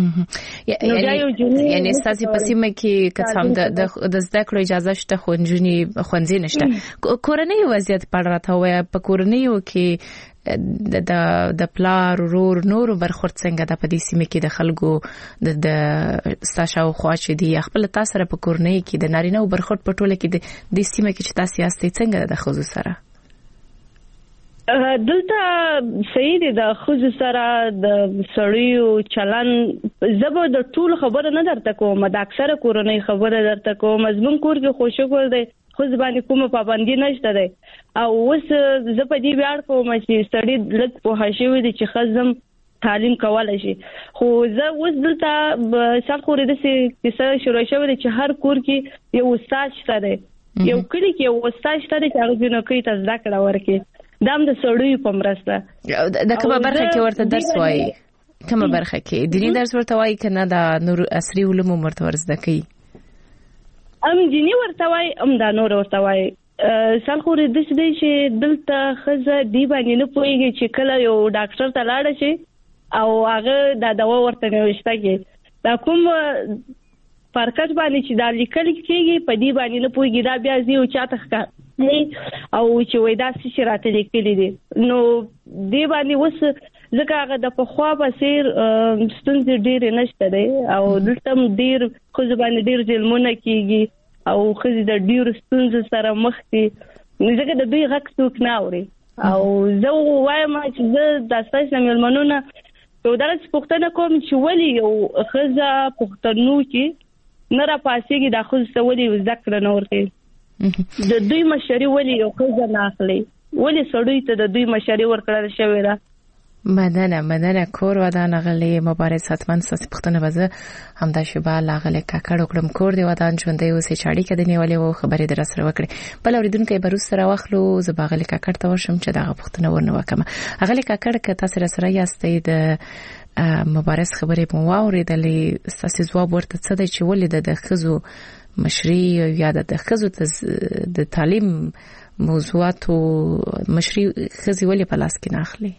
یعنی ستاسو په سیمه کې که څوم د زده کړو اجازه شته خو ښوونځي نشته. کورنۍ وضعیت په اړه راته وایه، په کورنیو کې د پلار ورور نور برخورد څنګه ده په دې سیمه کې د خلکو د ستاسو خوا چې دی خپل تاسو سره په کورنۍ کې د نارینه برخورد په ټوله کې د سیمه کې چې تاسو یاستئ څنګه د خزو سره؟ دلته صحیح دی د خزو سره د سړیو چلن. زبر د ټول خبره نه درته کوم، د اکثره کورنۍ خبره درته کوم. زمون کور کې خوشکول دی، خو ځبانې کومه پابندي نشته دی. او اوس زه په دې ویاړ کوم چې سړی لږ پوه شوی دی چې خزم تعلیم کولای شي. خو زه اوس دلته سال خوري د څه کیسه شروع شوې چې هر کور کې یو استاد شته دی یو کلی کې یو استاد شته چې هغه جنکې ته زده کړه ورکړي دام د سړیو په مرسته. د کومه برخه کې ورته درس وایي؟ کومه برخه کې دینی درس ورته وایي کنه د نور عصري علوم ورته ورزده کوي؟ دینی ورته وایي دا نور ورته وایي. سال خو دې دې چې دلته خزه دی باندې نه پويږي چې کله یو ډاکټر ته لاړ شي او هغه دا دوا ورته نوښته کې دا کوم فرقت باندې چې دا لیکل کېږي په دې باندې نه پويږي دا بیا زیو چاته ښکار او چې وای دا څه راته لیکلي دي نو دې باندې وس ځکه هغه د پخوا په څیر ستونزې ډېرې نشته دی او دلته ډېر خو باندې ډېر ظلمونه کېږي او خزي د ډیرو ستونزو سره مخ دي ځکه د دوی غږ څوک نه اوري او زه وایم چې زه د تاسو مېلمنونو یو درس پوښتنه کوم چې ولې یو خزه پښتنو کې نه را پاسيږي د خزه ولې ذکر نه ورته د دوی مشري ولې یو خزه نه اخلي ولې سړی ته د دوی مشري ورکړل شوی ده. مننه کور ودان غلي مبارز حتمن ساسي پختنه وزه همدا شوبه لاغله کاکړ وکړم کور دی ودان ژوندې اوسې چاړي کده نیولې و خبرې در سره وکړي بل اوریدونکو بروس سره واخلو زباغله کاکړ ته ورشم چې دا پختنه ورنه وکم غلي کاکړ ک تاسو سره یاستې د مبارز خبرې مو واوریدلې تاسو ځواب ورته څه دی چې ولې د خزو مشري یا د خزو د تعلیم موضوعات مشري خزي ولې په لاس کې نه اخلي؟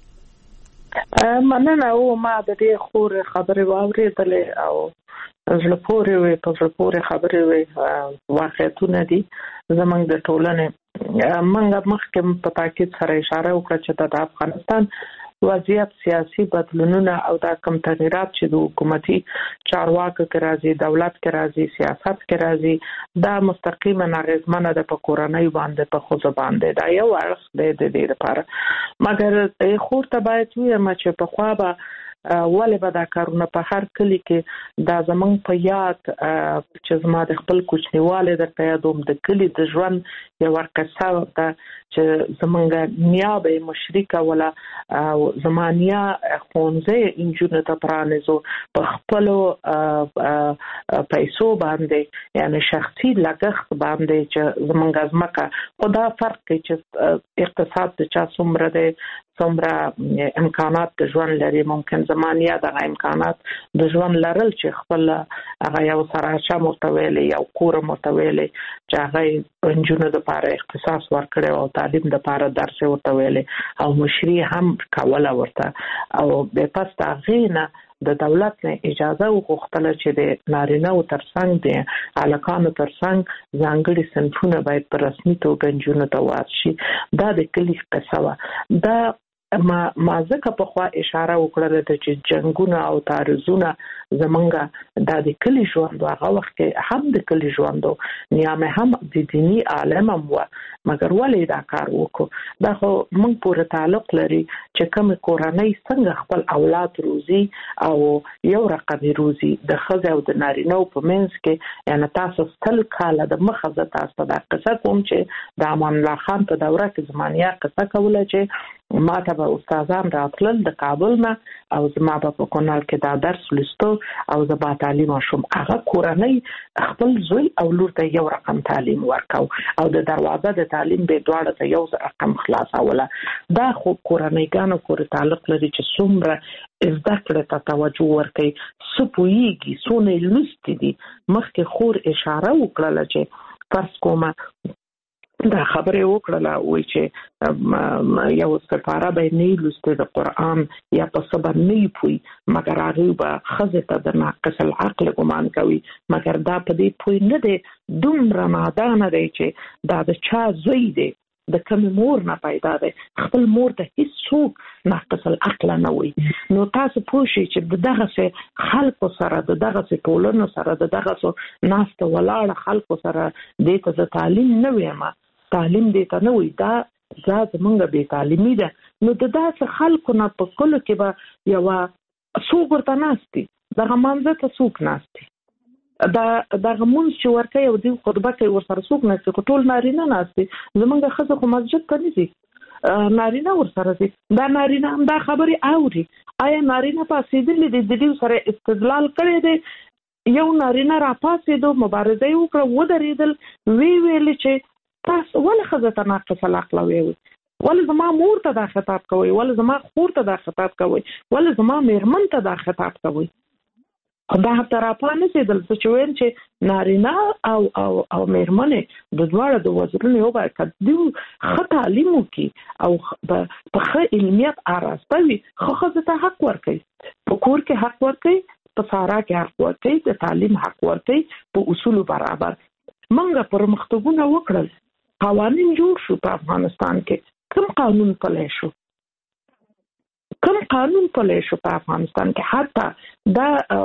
مننه او ما د دې خور خبرې واورېدلې او زړه پورې خبرې وي واقعیتونه دي زمونږ د ټولنې موږ مخکې په تاکید سره اشاره وکړه چې د افغانستان وضعیت سیاسي بدلونونه او د کم تغیرات چې د حکومتي چارواکو کې راځي دولت کې راځي سیاست کې راځي دا مستقیما اغیزمنه ده په کورنۍ باندې په خوځ باندې دا یو اړخ دی د دې لپاره مګر خور ته باید وي چې په خوا به ولې به دا کارونه په هر کلی کې دا زمونږ په یاد چې زما د خپل کوچنیواله درته یادوم د کلی د ژوند یو ورکسه ده چې زمونږ نیابه مشرکه ولا زمانیا خونځه انجونو ته پرانیزو په خپل پیسو باندې یعنی شخصي لګښت باندې چې زمونږ ازمکه خدا فرق کوي چې اقتصاد د چا څومره دی څومره امکانات د ژوند لري ممکن زمانیا د امکانات د ژوند لرل چې خپل هغه یو سره شامل متویلې یو کور متویلې چې هغه انجونو د لپاره اختصاص ورکړي او تعلیم د لپاره درس ورتویلې او مشري هم کوله ورته او به پس تاغینه د دولت نه اجازه وغوښتله چې د نارینه او ترڅنګ د الکانو ترڅنګ ځانګړي صنفونه باید په رسمي توګه انجونو ته واسي دا د کلی قصه دا ما ځکه په خوا اشاره وکړه چې جنگونه او تعرضونه زمونږه د کلی ژوند هغه وخت کې هم د کلی ژوند نیامه هم د دینی عالم و مګر ولې دا کار وکړو دا خو موږ پورې تعلق لري چې کوم کورنۍ څنګه خپل اولاد روزي او یو رقم روزي د خزه او د نارینه په منځ کې یعنی تاسو تل کاله د مخزه تاسو دا قصه کوم چې د امان الله خان په دوره کې زمانیا قصه کوله چې ما ته به استادان راتلل د کابل نه او زما په کونړ کې دا درس لستو او زما تعلیم شوم هغه کورنۍ خپل زوی او لور ته یو رقم تعلیم ورکاو او د دروازه د تعلیم به دواړه ته یو رقم خلاصوله دا خو کورنۍ پورې تعلق لري چې څومره زده کړه ته توجه ورکړي سپويږي سونه لستي دي مخکې خور اشاره وکړه چې فرض کومه دا خبره وکړه وای چې یو سفاره به نه لسته د قران یا په صبر نه پوي مګر هغه به خزه ته د ناقص العقل ګمان کوي مګر دا په دې پوي نه دی دومره نادان دی چې دا د چا زوی دی د کوم مور نه پیدا دی خپل مور ته هیڅ ناقص العقل نه وي نو تاسو پوښی چې دغه خلکو سره دغه ټولنو سره دغه ناست ولاړ خلکو سره د ته تعلیم نه ویما تعلیم دې ته نه وي دا ذات مونږه به تعلیمي ده نو د داسې خلکو نه په کلو کې به یو څوک ورته ناستي دغه منځ ته څوک ناستي دغه مونږ چې ورکه یو دی خطبه کوي ورسره څوک ناستي ټول نارینه ناستي زمونږ خزه خو مسجد ته نه ځي نارینه ورسره ځي دا نارینه هم دا خبرې اوري آیا نارینه په سیدل دي د دې سره استدلال کړي دي یو نارینه راپاسېدو مبارزه یې وکړه ودرېدل ویل چې تاسو ولې ښځه ته ناقص العقله ویوئ ولې زما مور ته دا خطاب کوئ ولې زما خور ته دا خطاب کوئ ولې زما میرمن ته دا خطاب کوئ دا تر راپانېدل چې ویل چې نارینه او میرمنې د دواړو د وزرونو یو باید دوی ښه تعلیم وکړي او په ښه علمیت آراسته وي ښه ښځې ته حق ورکوي په کور کې حق ورکوي په سارا کې حق ورکوي د تعلیم حق ورکوي په اصولو برابر موږ پرمختګونه وکړل قوانین جوړ شو په افغانستان کې کوم قانون پلی شو په افغانستان کې حتی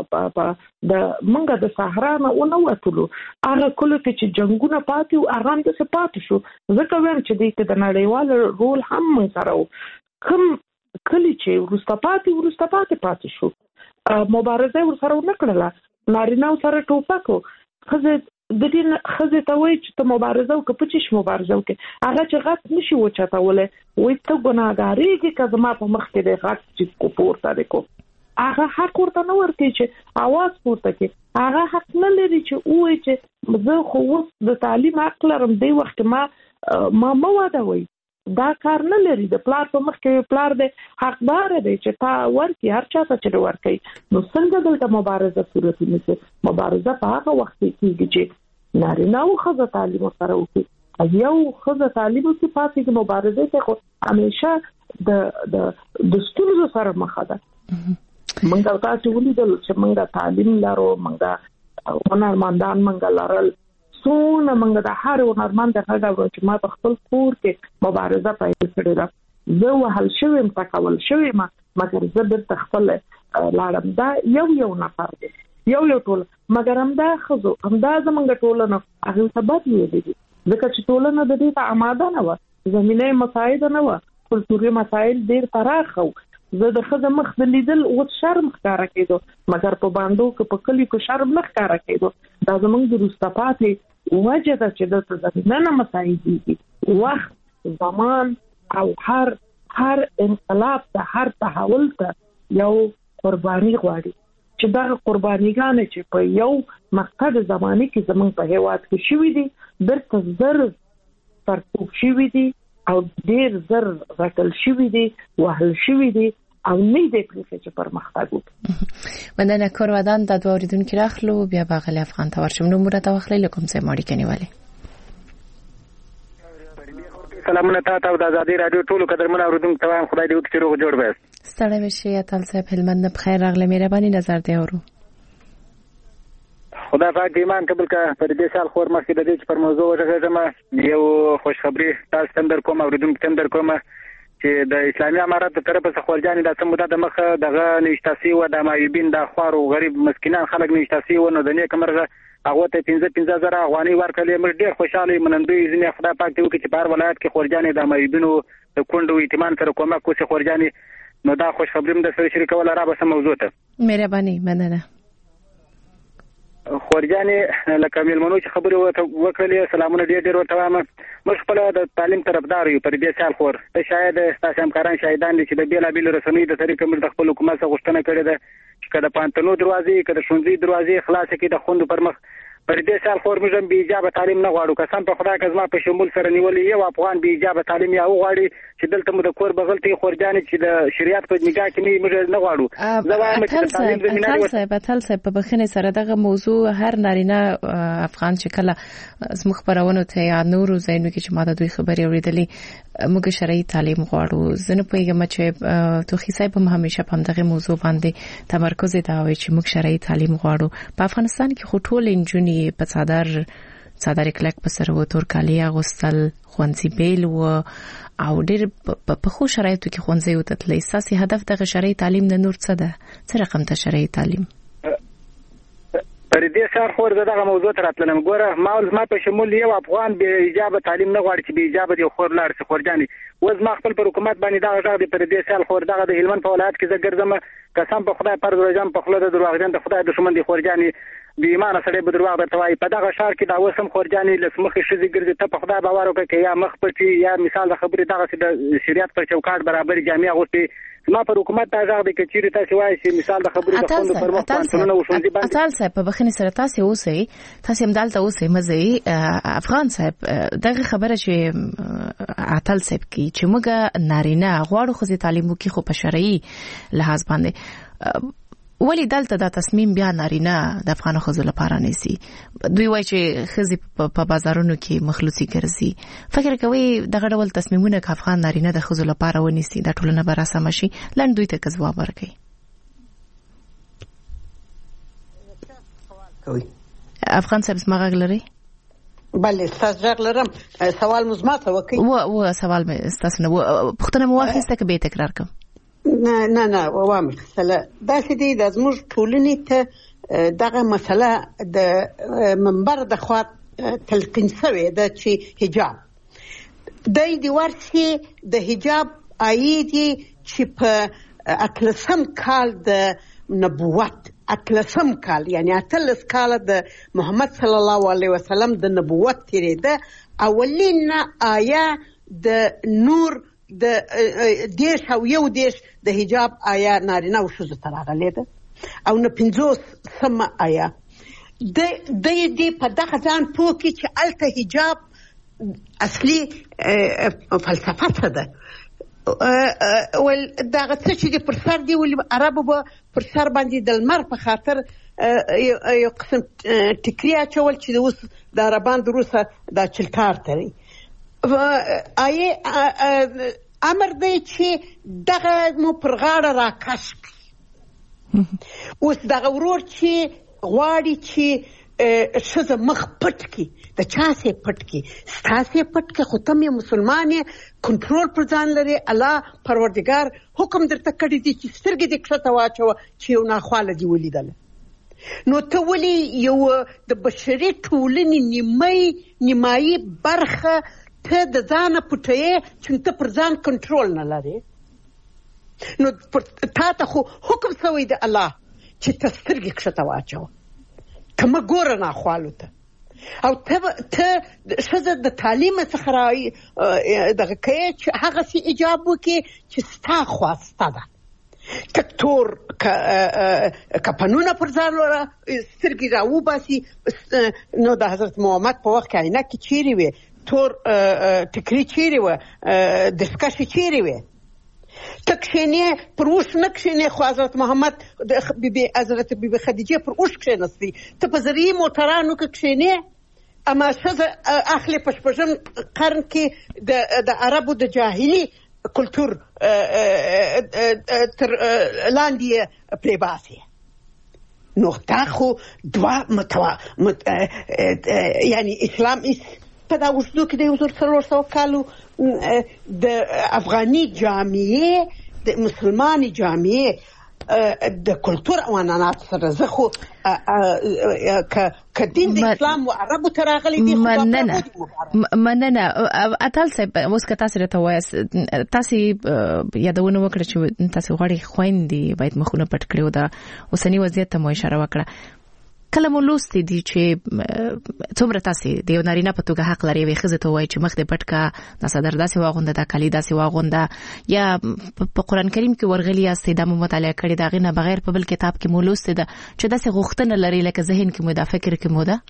د منګه د صحرا نه ونوتلو هغه کله چې جنگونه پاتې او هغه د سپاتې شو ځکه ویم چې د نړیوال رول هم من سره کوم کلی چې ورسته پاتې شو مبارزه ورسره ونکړله نارینه سره ټوپکو خزه د دې خزه ته وایي چې ته مبارزه وکړه په چیش مبارزه وکړه هغه چې غټ نشي وچتولې وایي ته ګناهګارېږي که زما په مخ کې د غټ چیز کو پورته دی کو هغه حق ورته نه ورکوي چې اواز پورته کړي هغه حق نه لري چې وایي چې زه خو اوس د تعلیم حق لرم دی وخت ما واده وایي دا کار نه لري د پلار په مخ کې پلار دی حقدار دی چې تا ورکي هر چا ته چې ورکي نو څنګه دلته مبارزه صورت نیسي مبارزه په هغه وخت کې کیږي چې نارینه او ښځه تعلیم سره وکړي یو ښځه تعلیم کې پاتې د مبارزه کې خو همیشه د ستونزو سره مخ ده موږ تاسو ولیدل چې موږ تعلیم لرو موږ هنرمندان موږ لرل څونه موږ د هر هنرمند د هغه چې ما په خپل کور کې مبارزه پیل کړې ده زه وهل شوم تکول شوم مګر زه د خپل لاړم دا یو نفر دی یو ټول مګر هم دا خزو هم دا زمونږ ټولنه هغه سبب دی ځکه چې ټولنه د دې ته آماده نه و زمينه مساعده نه و کلتوري مسایل ډیر پراخ و زه د خزه مخ د لیدل او شرم ښکارا کېدو مګر په باندې کې په کلی کې شرم نه ښکارا کېدو دا زمونږ د روستپاتې وجه ده چې د زمينه مسایل دي وخت زمان او هر انقلاب ته هر تحول ته یو قرباني غواړي چې دا قربانيګان چې په یو مقطع زماني کې زمونږ په هیواد کې شوې دي درته زر پرتوب شوې دي او ډیر زر راټل شوې دي وهل شوې دي او نه دې پرې چې پرمختګ وکړي مننه کوردان د دوه اوریدونکو راخلو بیا باغله افغان ته ورشم نو مرته واخلې لکم سه ماړي کنيواله سلامونه تاسو د آزادي رادیو ټولو قدرمن اوریدونکو ته وایم خدای دې وکړي روغ جوړ وي ستړی مشه تل صاحب هلمند بخیر راغله مهرباني نظر دی اورو خدا پاک ایمان قبول کا پر دې سال خور مخکې د دې پر موضوع وژغږم یو خوشخبری تاسو تندر کوم اوریدونکو تندر کوم چې د اسلامي امارات تر طرفه څخه ورجانې د سموده د مخ دغه نشتاسي و د مایبین د خوارو غریب مسکینان خلک نشتاسي و نو د نیک مرغه هغه ته 15,000 افغاني ورکړلې مر ډیر خوشاله منندوی ځنه خدای پاک دې وکړي چې بهر ولایت کې خورجانې د مایبینو د کندو ایتمان سره کومه کوڅه خورجانې نو دا خوشخبریم د سره شریکول را به سم موضوع ته مهرباني مننه خورجانې لکه ملمنو چې خبرې وکړلې سلامونه ډیر ورته وایم موږ خپل د تعلیم طرفدار یو پر دې سال خور ته شاید تاسو همکاران شاهدان دي چې د بیلابیل رسنۍ د طریقې موږ د خپل حکومت څخه غوښتنه کړې ده چې کله پانتنو دروازې کله شونځي دروازې خلاص کړي د خوندو پر مخ پر دې سال خور موږ به اجازه تعلیم نه غواړو قسم په خدای کزما په شمول سره نیولې یو افغان به اجازه تعلیم یا غواړي چې دلته مو د کور بغلتي خورجانې چې د شریعت په نگاه کې موږ نه غواړو زوایم چې تعلیم زمينه تل صاحب په بخنه سره دغه موضوع هر نارینه افغان چې کله زموږ خبرونه ته یا نورو زینو کې چې ما د دوی خبرې اوریدلې موږ شرعي تعلیم غواړو زنه پیغام چې توخی صاحب هم همیشه په دغه موضوع باندې تمرکز دا وي چې موږ شرعي تعلیم غواړو په افغانستان کې خو ټول انجونی په صدر کلک په سر و تور کالی اغوستل خوانزي بیل و او ډېر په خو شرایطو کې خوانزي وتتلې اساسي هدف د شرعي تعلیم د نور څه ده څه رقم ته شرعي تعلیم پر دې سار خور دغه موضوع تر اتلم ګوره ما په شمول یو افغان به اجازه تعلیم نه غواړي چې به اجازه دی خور لار څخه خورجانې وز ما خپل پر حکومت باندې دا غږ پر دې سال خور دغه د هلمند په ولایت کې زګرځم قسم په خدای پر ورځم په خله د دروغجن د خدای دښمن دی خورجانې بې ایمانه سړی به دروغ درته وایي. په دغه ښار کې دا اوس هم خورجانې له مخې ښځې ګرځي. ته په خدای باور وکړه که یا مخ پټي یا مثال د خبرې دغسې د شریعت پر چوکاټ برابرې جامې اغوستې. زما پر حکومت دا غږ دی که چیرې تاسې وایي چې مثال د خبرې د خوندو پر مخ پوهنتونونه او ښوونځي باندې اتل صاحب په بخښنې سره تاسې اوسئ، تاسې همدلته اوسئ مه ځئ. افغان صاحب دغه خبره چې اتل صاحب کوي چې موږ نارینه غواړو ښځې تعلیم وکړي خو په شرعي لحاظ باندې، ولی دلته دا تصمیم بیا نارینه د افغان ښځو لپاره نیسي؟ دوی وایي چې ښځې په بازارونو کې مخلوطي ګرځي. فکر کوي دغه ډول تصمیمونه که افغان نارینه د ښځو لپاره ونیسي دا ټولنه به راسمه شي؟ لنډ دوی ته که ځواب ورکړي. افغان صاحب زما غږ لرئ؟ بله ستاسو غږ لرم. سوال مو زما ته وکړئ. سوال مې ستاسو نه پوښتنه مو واخیسته که به تکرار کړم؟ نه وامه خسله داسې دی د زموږ ټولنې ته دغه مسله د منبر د خوا تلقین شوې ده چې حجاب دی د ورسي د حجاب عاید چې په 18 کال د نبوت 18 کال یعنی 18 کال د محمد صلی الله علیه وسلم د نبوت تیریده. اولین آیا د نور د دیش او یو دیش د حجاب آیا نارینه او ښځو ته راغلی ده او نه 50 آیا د دې په دغه ځان پوه کړي چې هلته حجاب اصلي فلسفه څه ده. ول دغه څه چې پر سر دی ولې عربو به پر سر باندې د لمر په خاطر یو قسم ټکري اچول چې اوس د عربان د روسه دا چلکار تري امر دی چې دغه مو پر غاړه راکش کړي. اوس دغه ورور چې غواړي چې ښځه مخ پټ کړي د چا سې پټ کړي ستا سې پټ کړي خو ته مې مسلمان یې کنټرول پر ځان لري. الله پروردګار حکم درته کړی دی چې سترګې دې کښته واچوه چې یو ناخواله دې ولیدله. نو ته ولې یو د بشري ټولنې نیمایي برخه ته د ځانه پټوې چې ته پر ځان کنټرول نه لرې؟ نو تا ته خو حکم شوی د الله چې ته سترګې کښته واچوه که مه ګوره ناخوالو ته او ته ښځه د تعلیم څخه دغه کوې چې هغسې ایجاب وکړي چې ستا خواسته ده. که تور کپنونه پر ځان سترګې راوباسي نو د حضرت محمد په وخت کې عینکې چیرې وې؟ تور ټکري چیرې وه؟ دستکشې چیرې وې؟ ته کښېنې پر اوښ نه کښېنې خو حضرت محمد حضرت بیبي خدیجې پر اوښ کښېنستی. ته په زرعي موټرانو کې کښېنې اما ښځه اخلي په 6 قرن کې د عربو د جاهلي کلتور تر لاندې پرې باسي. نو دا خو دوه یعنی اسلام په دا اوږدو کې د 1400 کالو د افغاني جامعې د مسلمانې جامعې د کلتور او عنعنات سره زه خو که دین د اسلام و عربو ته راغلی دی مننه. اتل صاحب اوس که تاسې راته وایاست تاسې یادونه وکړه چې تاسې غواړئ خویندې باید مخونه پټ کړي او د اوسني وضعیت ته مو اشاره وکړه. کله مو لوستي دي چې څومره تاسې د یو نارینه په توګه حق لري یوې ښځې ته ووایي چې مخ دې پټ کړه، دا څادر داسې واغونده، دا کالي داسې واغونده، یا په قرآن کریم کې ورغلي یاستئ دا مو مطالعه کړې د هغې نه بغیر په بل کتاب کې مو لوستې ده چې داسې غوښتنه لري لکه ذهن کې مو ده فکر کې مو ده؟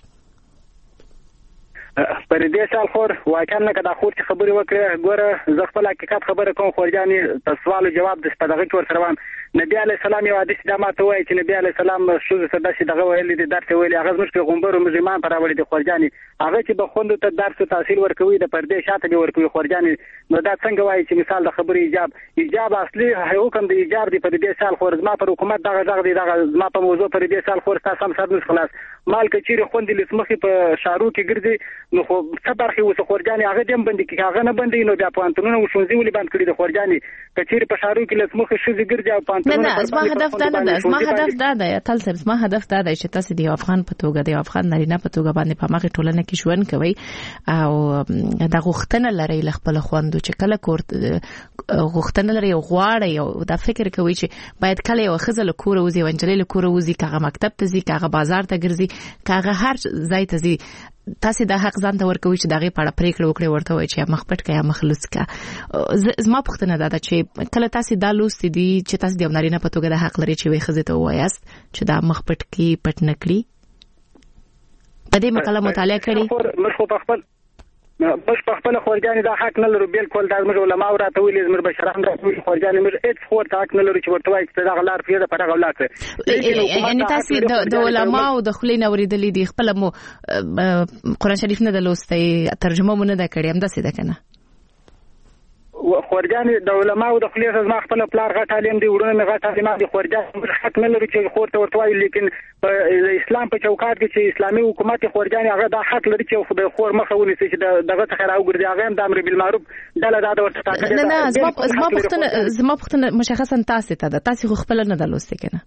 پر دې سال خور واقعا نه کدا خور چې خبرې وکړې ګوره زه خپل حقیقت خبره کوم خورجانې سوال او جواب د دغه کې ورسره وام. نبی علیه السلام یو حدیث دا ماته وایي چې نبی علیه السلام ښځو ته داسې دغه ویلي دي درس ویلي هغه زموږ پیغمبر او مسلمان ته راوړي دي خورجانې هغه چې به خوندو ته درس او تحصیل ورکوي د پردې شاته به ورکوي خورجانې. نو دا څنګه وایي چې مثال د خبرې ایجاب اصلي حکم د ایجاب دی په دې سال خور زما پر حکومت دغه ځغ دی دغه زما په موضوع پر دې سال خور تاسو هم سر خلاص مال کچيري خوندې لسمخي په شارو کې ګرځي نو خو صبرخي وسه خورجانې هغه دیم بندي کې هغه نه بندي نو بیا پانتونونه وشونځي ولې بند کړی د خورجانې کچيري په شارو کې لسمخي شوزي ګرځي او پوهنتونونه زما هدف دا دی تل سر زما هدف دا دی چې تاسو د افغان په توګه د افغان نارینه په توګه باندې په ماغه ټولنه کې ژوند کوي او د غوښتنه لري خپل خوندو چې کله غوښتنه لري غواړي او دا فکر کوي چې باید کله یو خزل کور وزي ونجلې کور وزي کاغه مکتب ته ځي کاغه بازار ته ګرځي کاغه هر ځای ته ځي تاسو د حق ځان ته ورکوي چې دغه پاړه پریکړه وکړي ورته وایي چې مخپټ کیا مخلص کا زما پوښتنه ده چې کله تاسو د لوست دي چې تاسو د نارینه په توګه د حق لري چې وي خزه ته وایاست چې دا مخپټ کی پټ نکړي په دې مقاله مطالعه کړي مش په خپل خورجاني دا حق نه لري بالکل د علماء راته ویلي زمر بشران راته خورجاني مر هیڅ خور حق نه لري چې ورته وایي چې دا غلار پیدا پر غولاته یعنی تاسو د علماء او د خلین اوریدلې دي خپل مو قرآن شریف نه د لوستي ترجمه مونږ نه کړی هم داسې ده کنه خورجاني د علماء او د خلیص زما خپل پلار غټ عالم دی ورونه مې غټ عالم دي خورجاني حق نه لري چې خور ته ورته وایي لیکن په اسلام په چوکاټ کې چې اسلامي حکومت خورجاني هغه د حق لري چې خدای خور مخه ونیسي چې دغه څخه راوګرځي هغه هم د امر بالمعروف ډله دا ورته ټاکل نه زما پوښتنه مشخصا تاسو خپل نه د لوستي کنه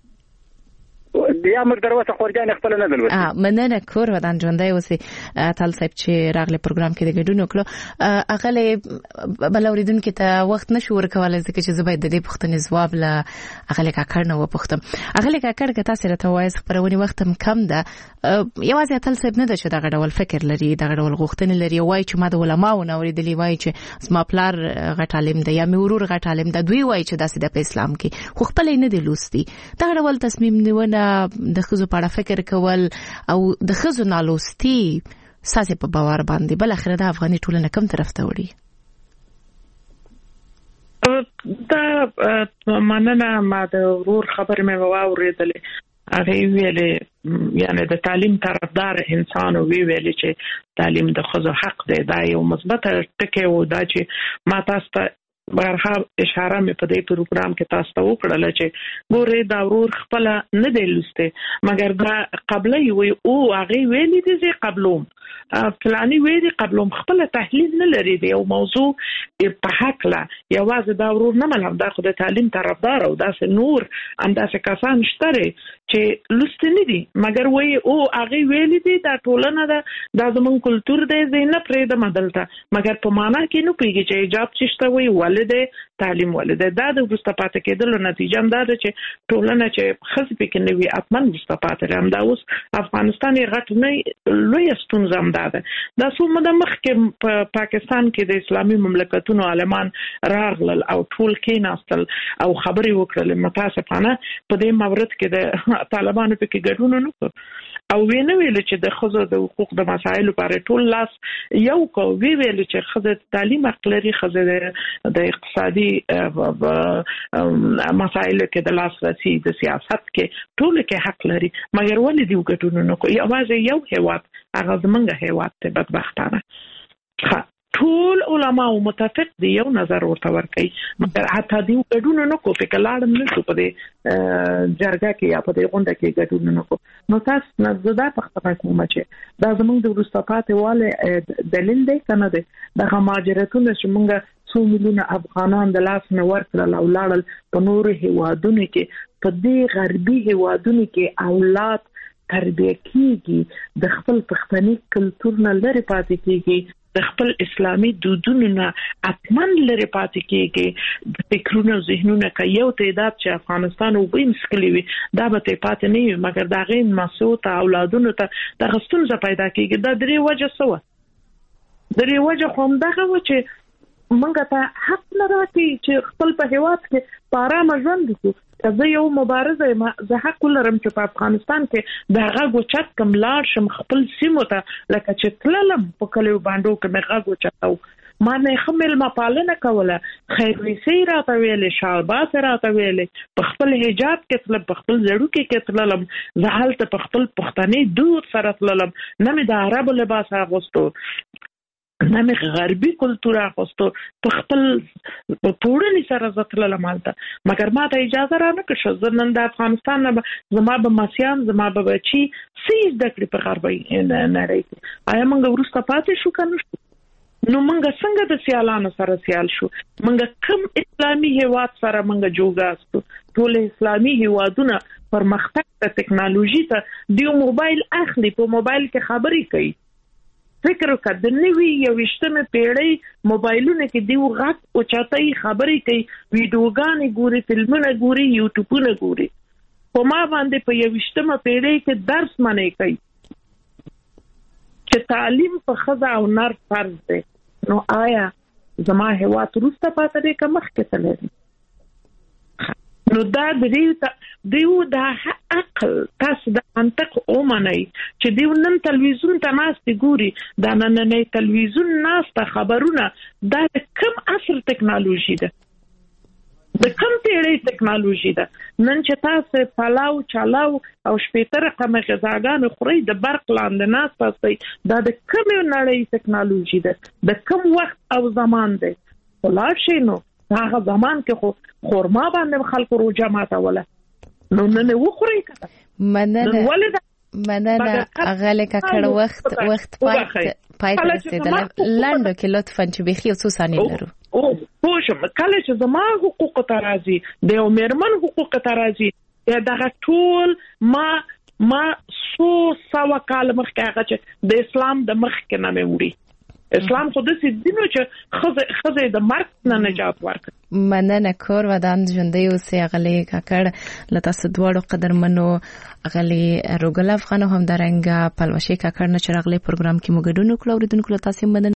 بیا موږ دروازه خورجان خپل نه دلوي مننه کور ودان ژوندۍ اوسې تل صاحب چې راغله پروګرام کې د ګډون وکړو اغله بلوریدونکو ته وخت نشو ورکولای ځکه چې زبې د دې پوښتنې جواب له اغله کاکړ نه وپوښتم اغله کاکړ که تاسو راته وایي خبرونه وخت کم ده یوازې تل صاحب نه ده چې دا ډول فکر لري دا ډول غوښتنې لري وایي چې ما د علماو نه اوریدلی وایي چې زما پلار غټ عالم دی یا مې ورور غټ عالم دی دوی وایي چې داسې د اسلام کې خو خپل نه دی لوستي دا ډول تصمیم نیونه د خزو په اړه فکر کول او د خزو نالوستي ساسه په باور باندې بل اخر د افغاني ټولنه کم طرف ته وړي دا مننه ما د ورور خبر مې واورېدلې هغه ویلې یعنی د تعلیم طرفدار انسان ویلې چې تعلیم د خزو حق دی دا یو مثبت ټکی و دا چې ما تاسو ته برها اشاره مې په دې پروګرام کې تاسو ته وکړل چې ګوره دا ورور خپل نه دی لسته مګر دا قبلې وي او هغه ویلې دي چې قبلوم فلانی ویلي قبلوم خپل تحلیل نه لري دی او موضوع په حق لا یوازې دا ورور نه ملهم دا خو د تعلیم طرفدار او داسې نور انداسه کسان شته چې لسته نه دي مګر وي او هغه ویلې دي دا ټولنه دا زمون کلچر دی زینه پرې د مدلته مګر په معنا کې نو پیږي چې ایجاب چشته وي ولده تعلیم ولده دا د مستفاده کېدل نتیجه هم دا چې ټولنه چې خص پکې نه وي اتمن مستفاده هم دا اوس افغانستان غټ نه لوی ستونزه دا څومره د مخ کې په پاکستان کې د اسلامي مملکتونو عالمان راغلل او ټول کې ناستل او خبري وکړل متاسفانه په دې مورد کې د طالبانو په کې ګډون نه او وینه ویل چې د خزو د حقوق د مسایلو لپاره ټول لاس یو کو ویل چې خزه تعلیم اقلري خزه د اقتصادي مسایلو کې د لاس راسي د سیاست کې ټول کې حق لري مګر ولې دی وګټونه نو کوي یوازې یو هیواد هغه زمونږ هیواد ته بدبختانه ټول علماء متفق دي یو نظر ورته ورکړي مګر حتی دی ګډون نه کو په کلاړم نه شو په دې جرګه کې یا په دې غونډه کې ګډون نه کو نو تاسو نه زدا په خپل کومه چې دا زموږ د ورستپاتې والے دلیل دی کنه دی د مهاجرتونو چې موږ 2 میلیونه افغانان د لاس نه ورکړل او لاړل په نورو هیوادونو کې په دې غربي هیوادونو کې اولاد تربیه کیږي د خپل پښتني کلچر نه لري پاتې کیږي د خپل اسلامي دودونو نه اتمن لري پاتې کیږي د فکرونو ذهنونو کې یو تعداد چې افغانستان او بیم سکلی وي دا به پاتې نه وي مګر دا غین مسعود اولادونو ته د غستون پیدا کیږي دا درې وجه سو درې وجه خو همدغه و چې منګه ته حق نه راکې چې خپل په هیواد کې پارامه ژوند وکړو زه یو مبارزه ما زه حق لرم چې په افغانستان کې د غاغو چت کم لاړ شم خپل سیمو ته لکه چې تللم په کلیو باندې کې غاغو چتاو ما نه خمل ما پالنه کوله خیر وسی راته ویلې شالباس راته ویلې په خپل حجاب کې تل په خپل زړو کې تللم زه حالت په خپل پښتني دود سره تللم نه مې د عربو لباس اغوستو نه مې غربي کلچر اغوستو په خپل پوړنی سره زتل لمالته مګر ما ته اجازه را نه کړ زه نن د افغانستان نه زما به مسیان زما به بچي سیز د کړې په غربي نړۍ آیا موږ ورسته پاتې شو کنه نو منګه څنګه د سیالانو سره سیال شو منګه کم اسلامي هیواد سره منګه جوړاستو ټول اسلامي هیوادونه پرمختګ د ټکنالوژي ته دی موبایل اخلي په موبایل کې خبرې کوي فکر وکړه د نوې 21مه پیړۍ موبایلونه کې دی غږ او چاتای خبرې کوي ویډیوګانې ګوري فلمونه ګوري یوټیوبونه ګوري په ما باندې په 21مه پیړۍ کې درس منې کوي چې تعلیم په خزا او نر فرض دی نو آیا زما هیواد روسته پاتې دی که مخکې تللی نو دا دیو دا عقل تاسو د منطق اومنئ چې دیو نن تلویزیون ته ناست ګوري دا نننې تلویزیون ناست خبرونه دا کم عصر ټکنالوژي ده د کم پیړۍ ټکنالوژي ده نن چې تاسو پلاو چلاو او شپېته رقم غذاګان خوري د برق لاندې ناست تاسو دا د کم نړۍ ټکنالوژي ده د کم وخت او زمان ده ولر شي نو هغه زمان کې خو خورما باندې خلکو روجه ماتوله نو نه وخوري کته مننه اغله کړه وخت پای ته رسیدل لاندو کې لطفا چې بخي څو ثانیې لرو او پوښم کله چې زما حقوق ته راځي د عمرمن حقوق ته راځي دا ټول ما سو کال مخکې هغه چې د اسلام د مخ کې نه مې اسلام خو د سیدینو چې خزه د مرګ نه نجات ورکړي مننه کور ودان ژوندۍ اوسې غلې کاکړ لته سدوړو قدرمنو غلې روګل افغان هم درنګ پلوشي کاکړ نه چرغلې پروګرام کې موږ ډونو کړو ردونکو تاسو مننه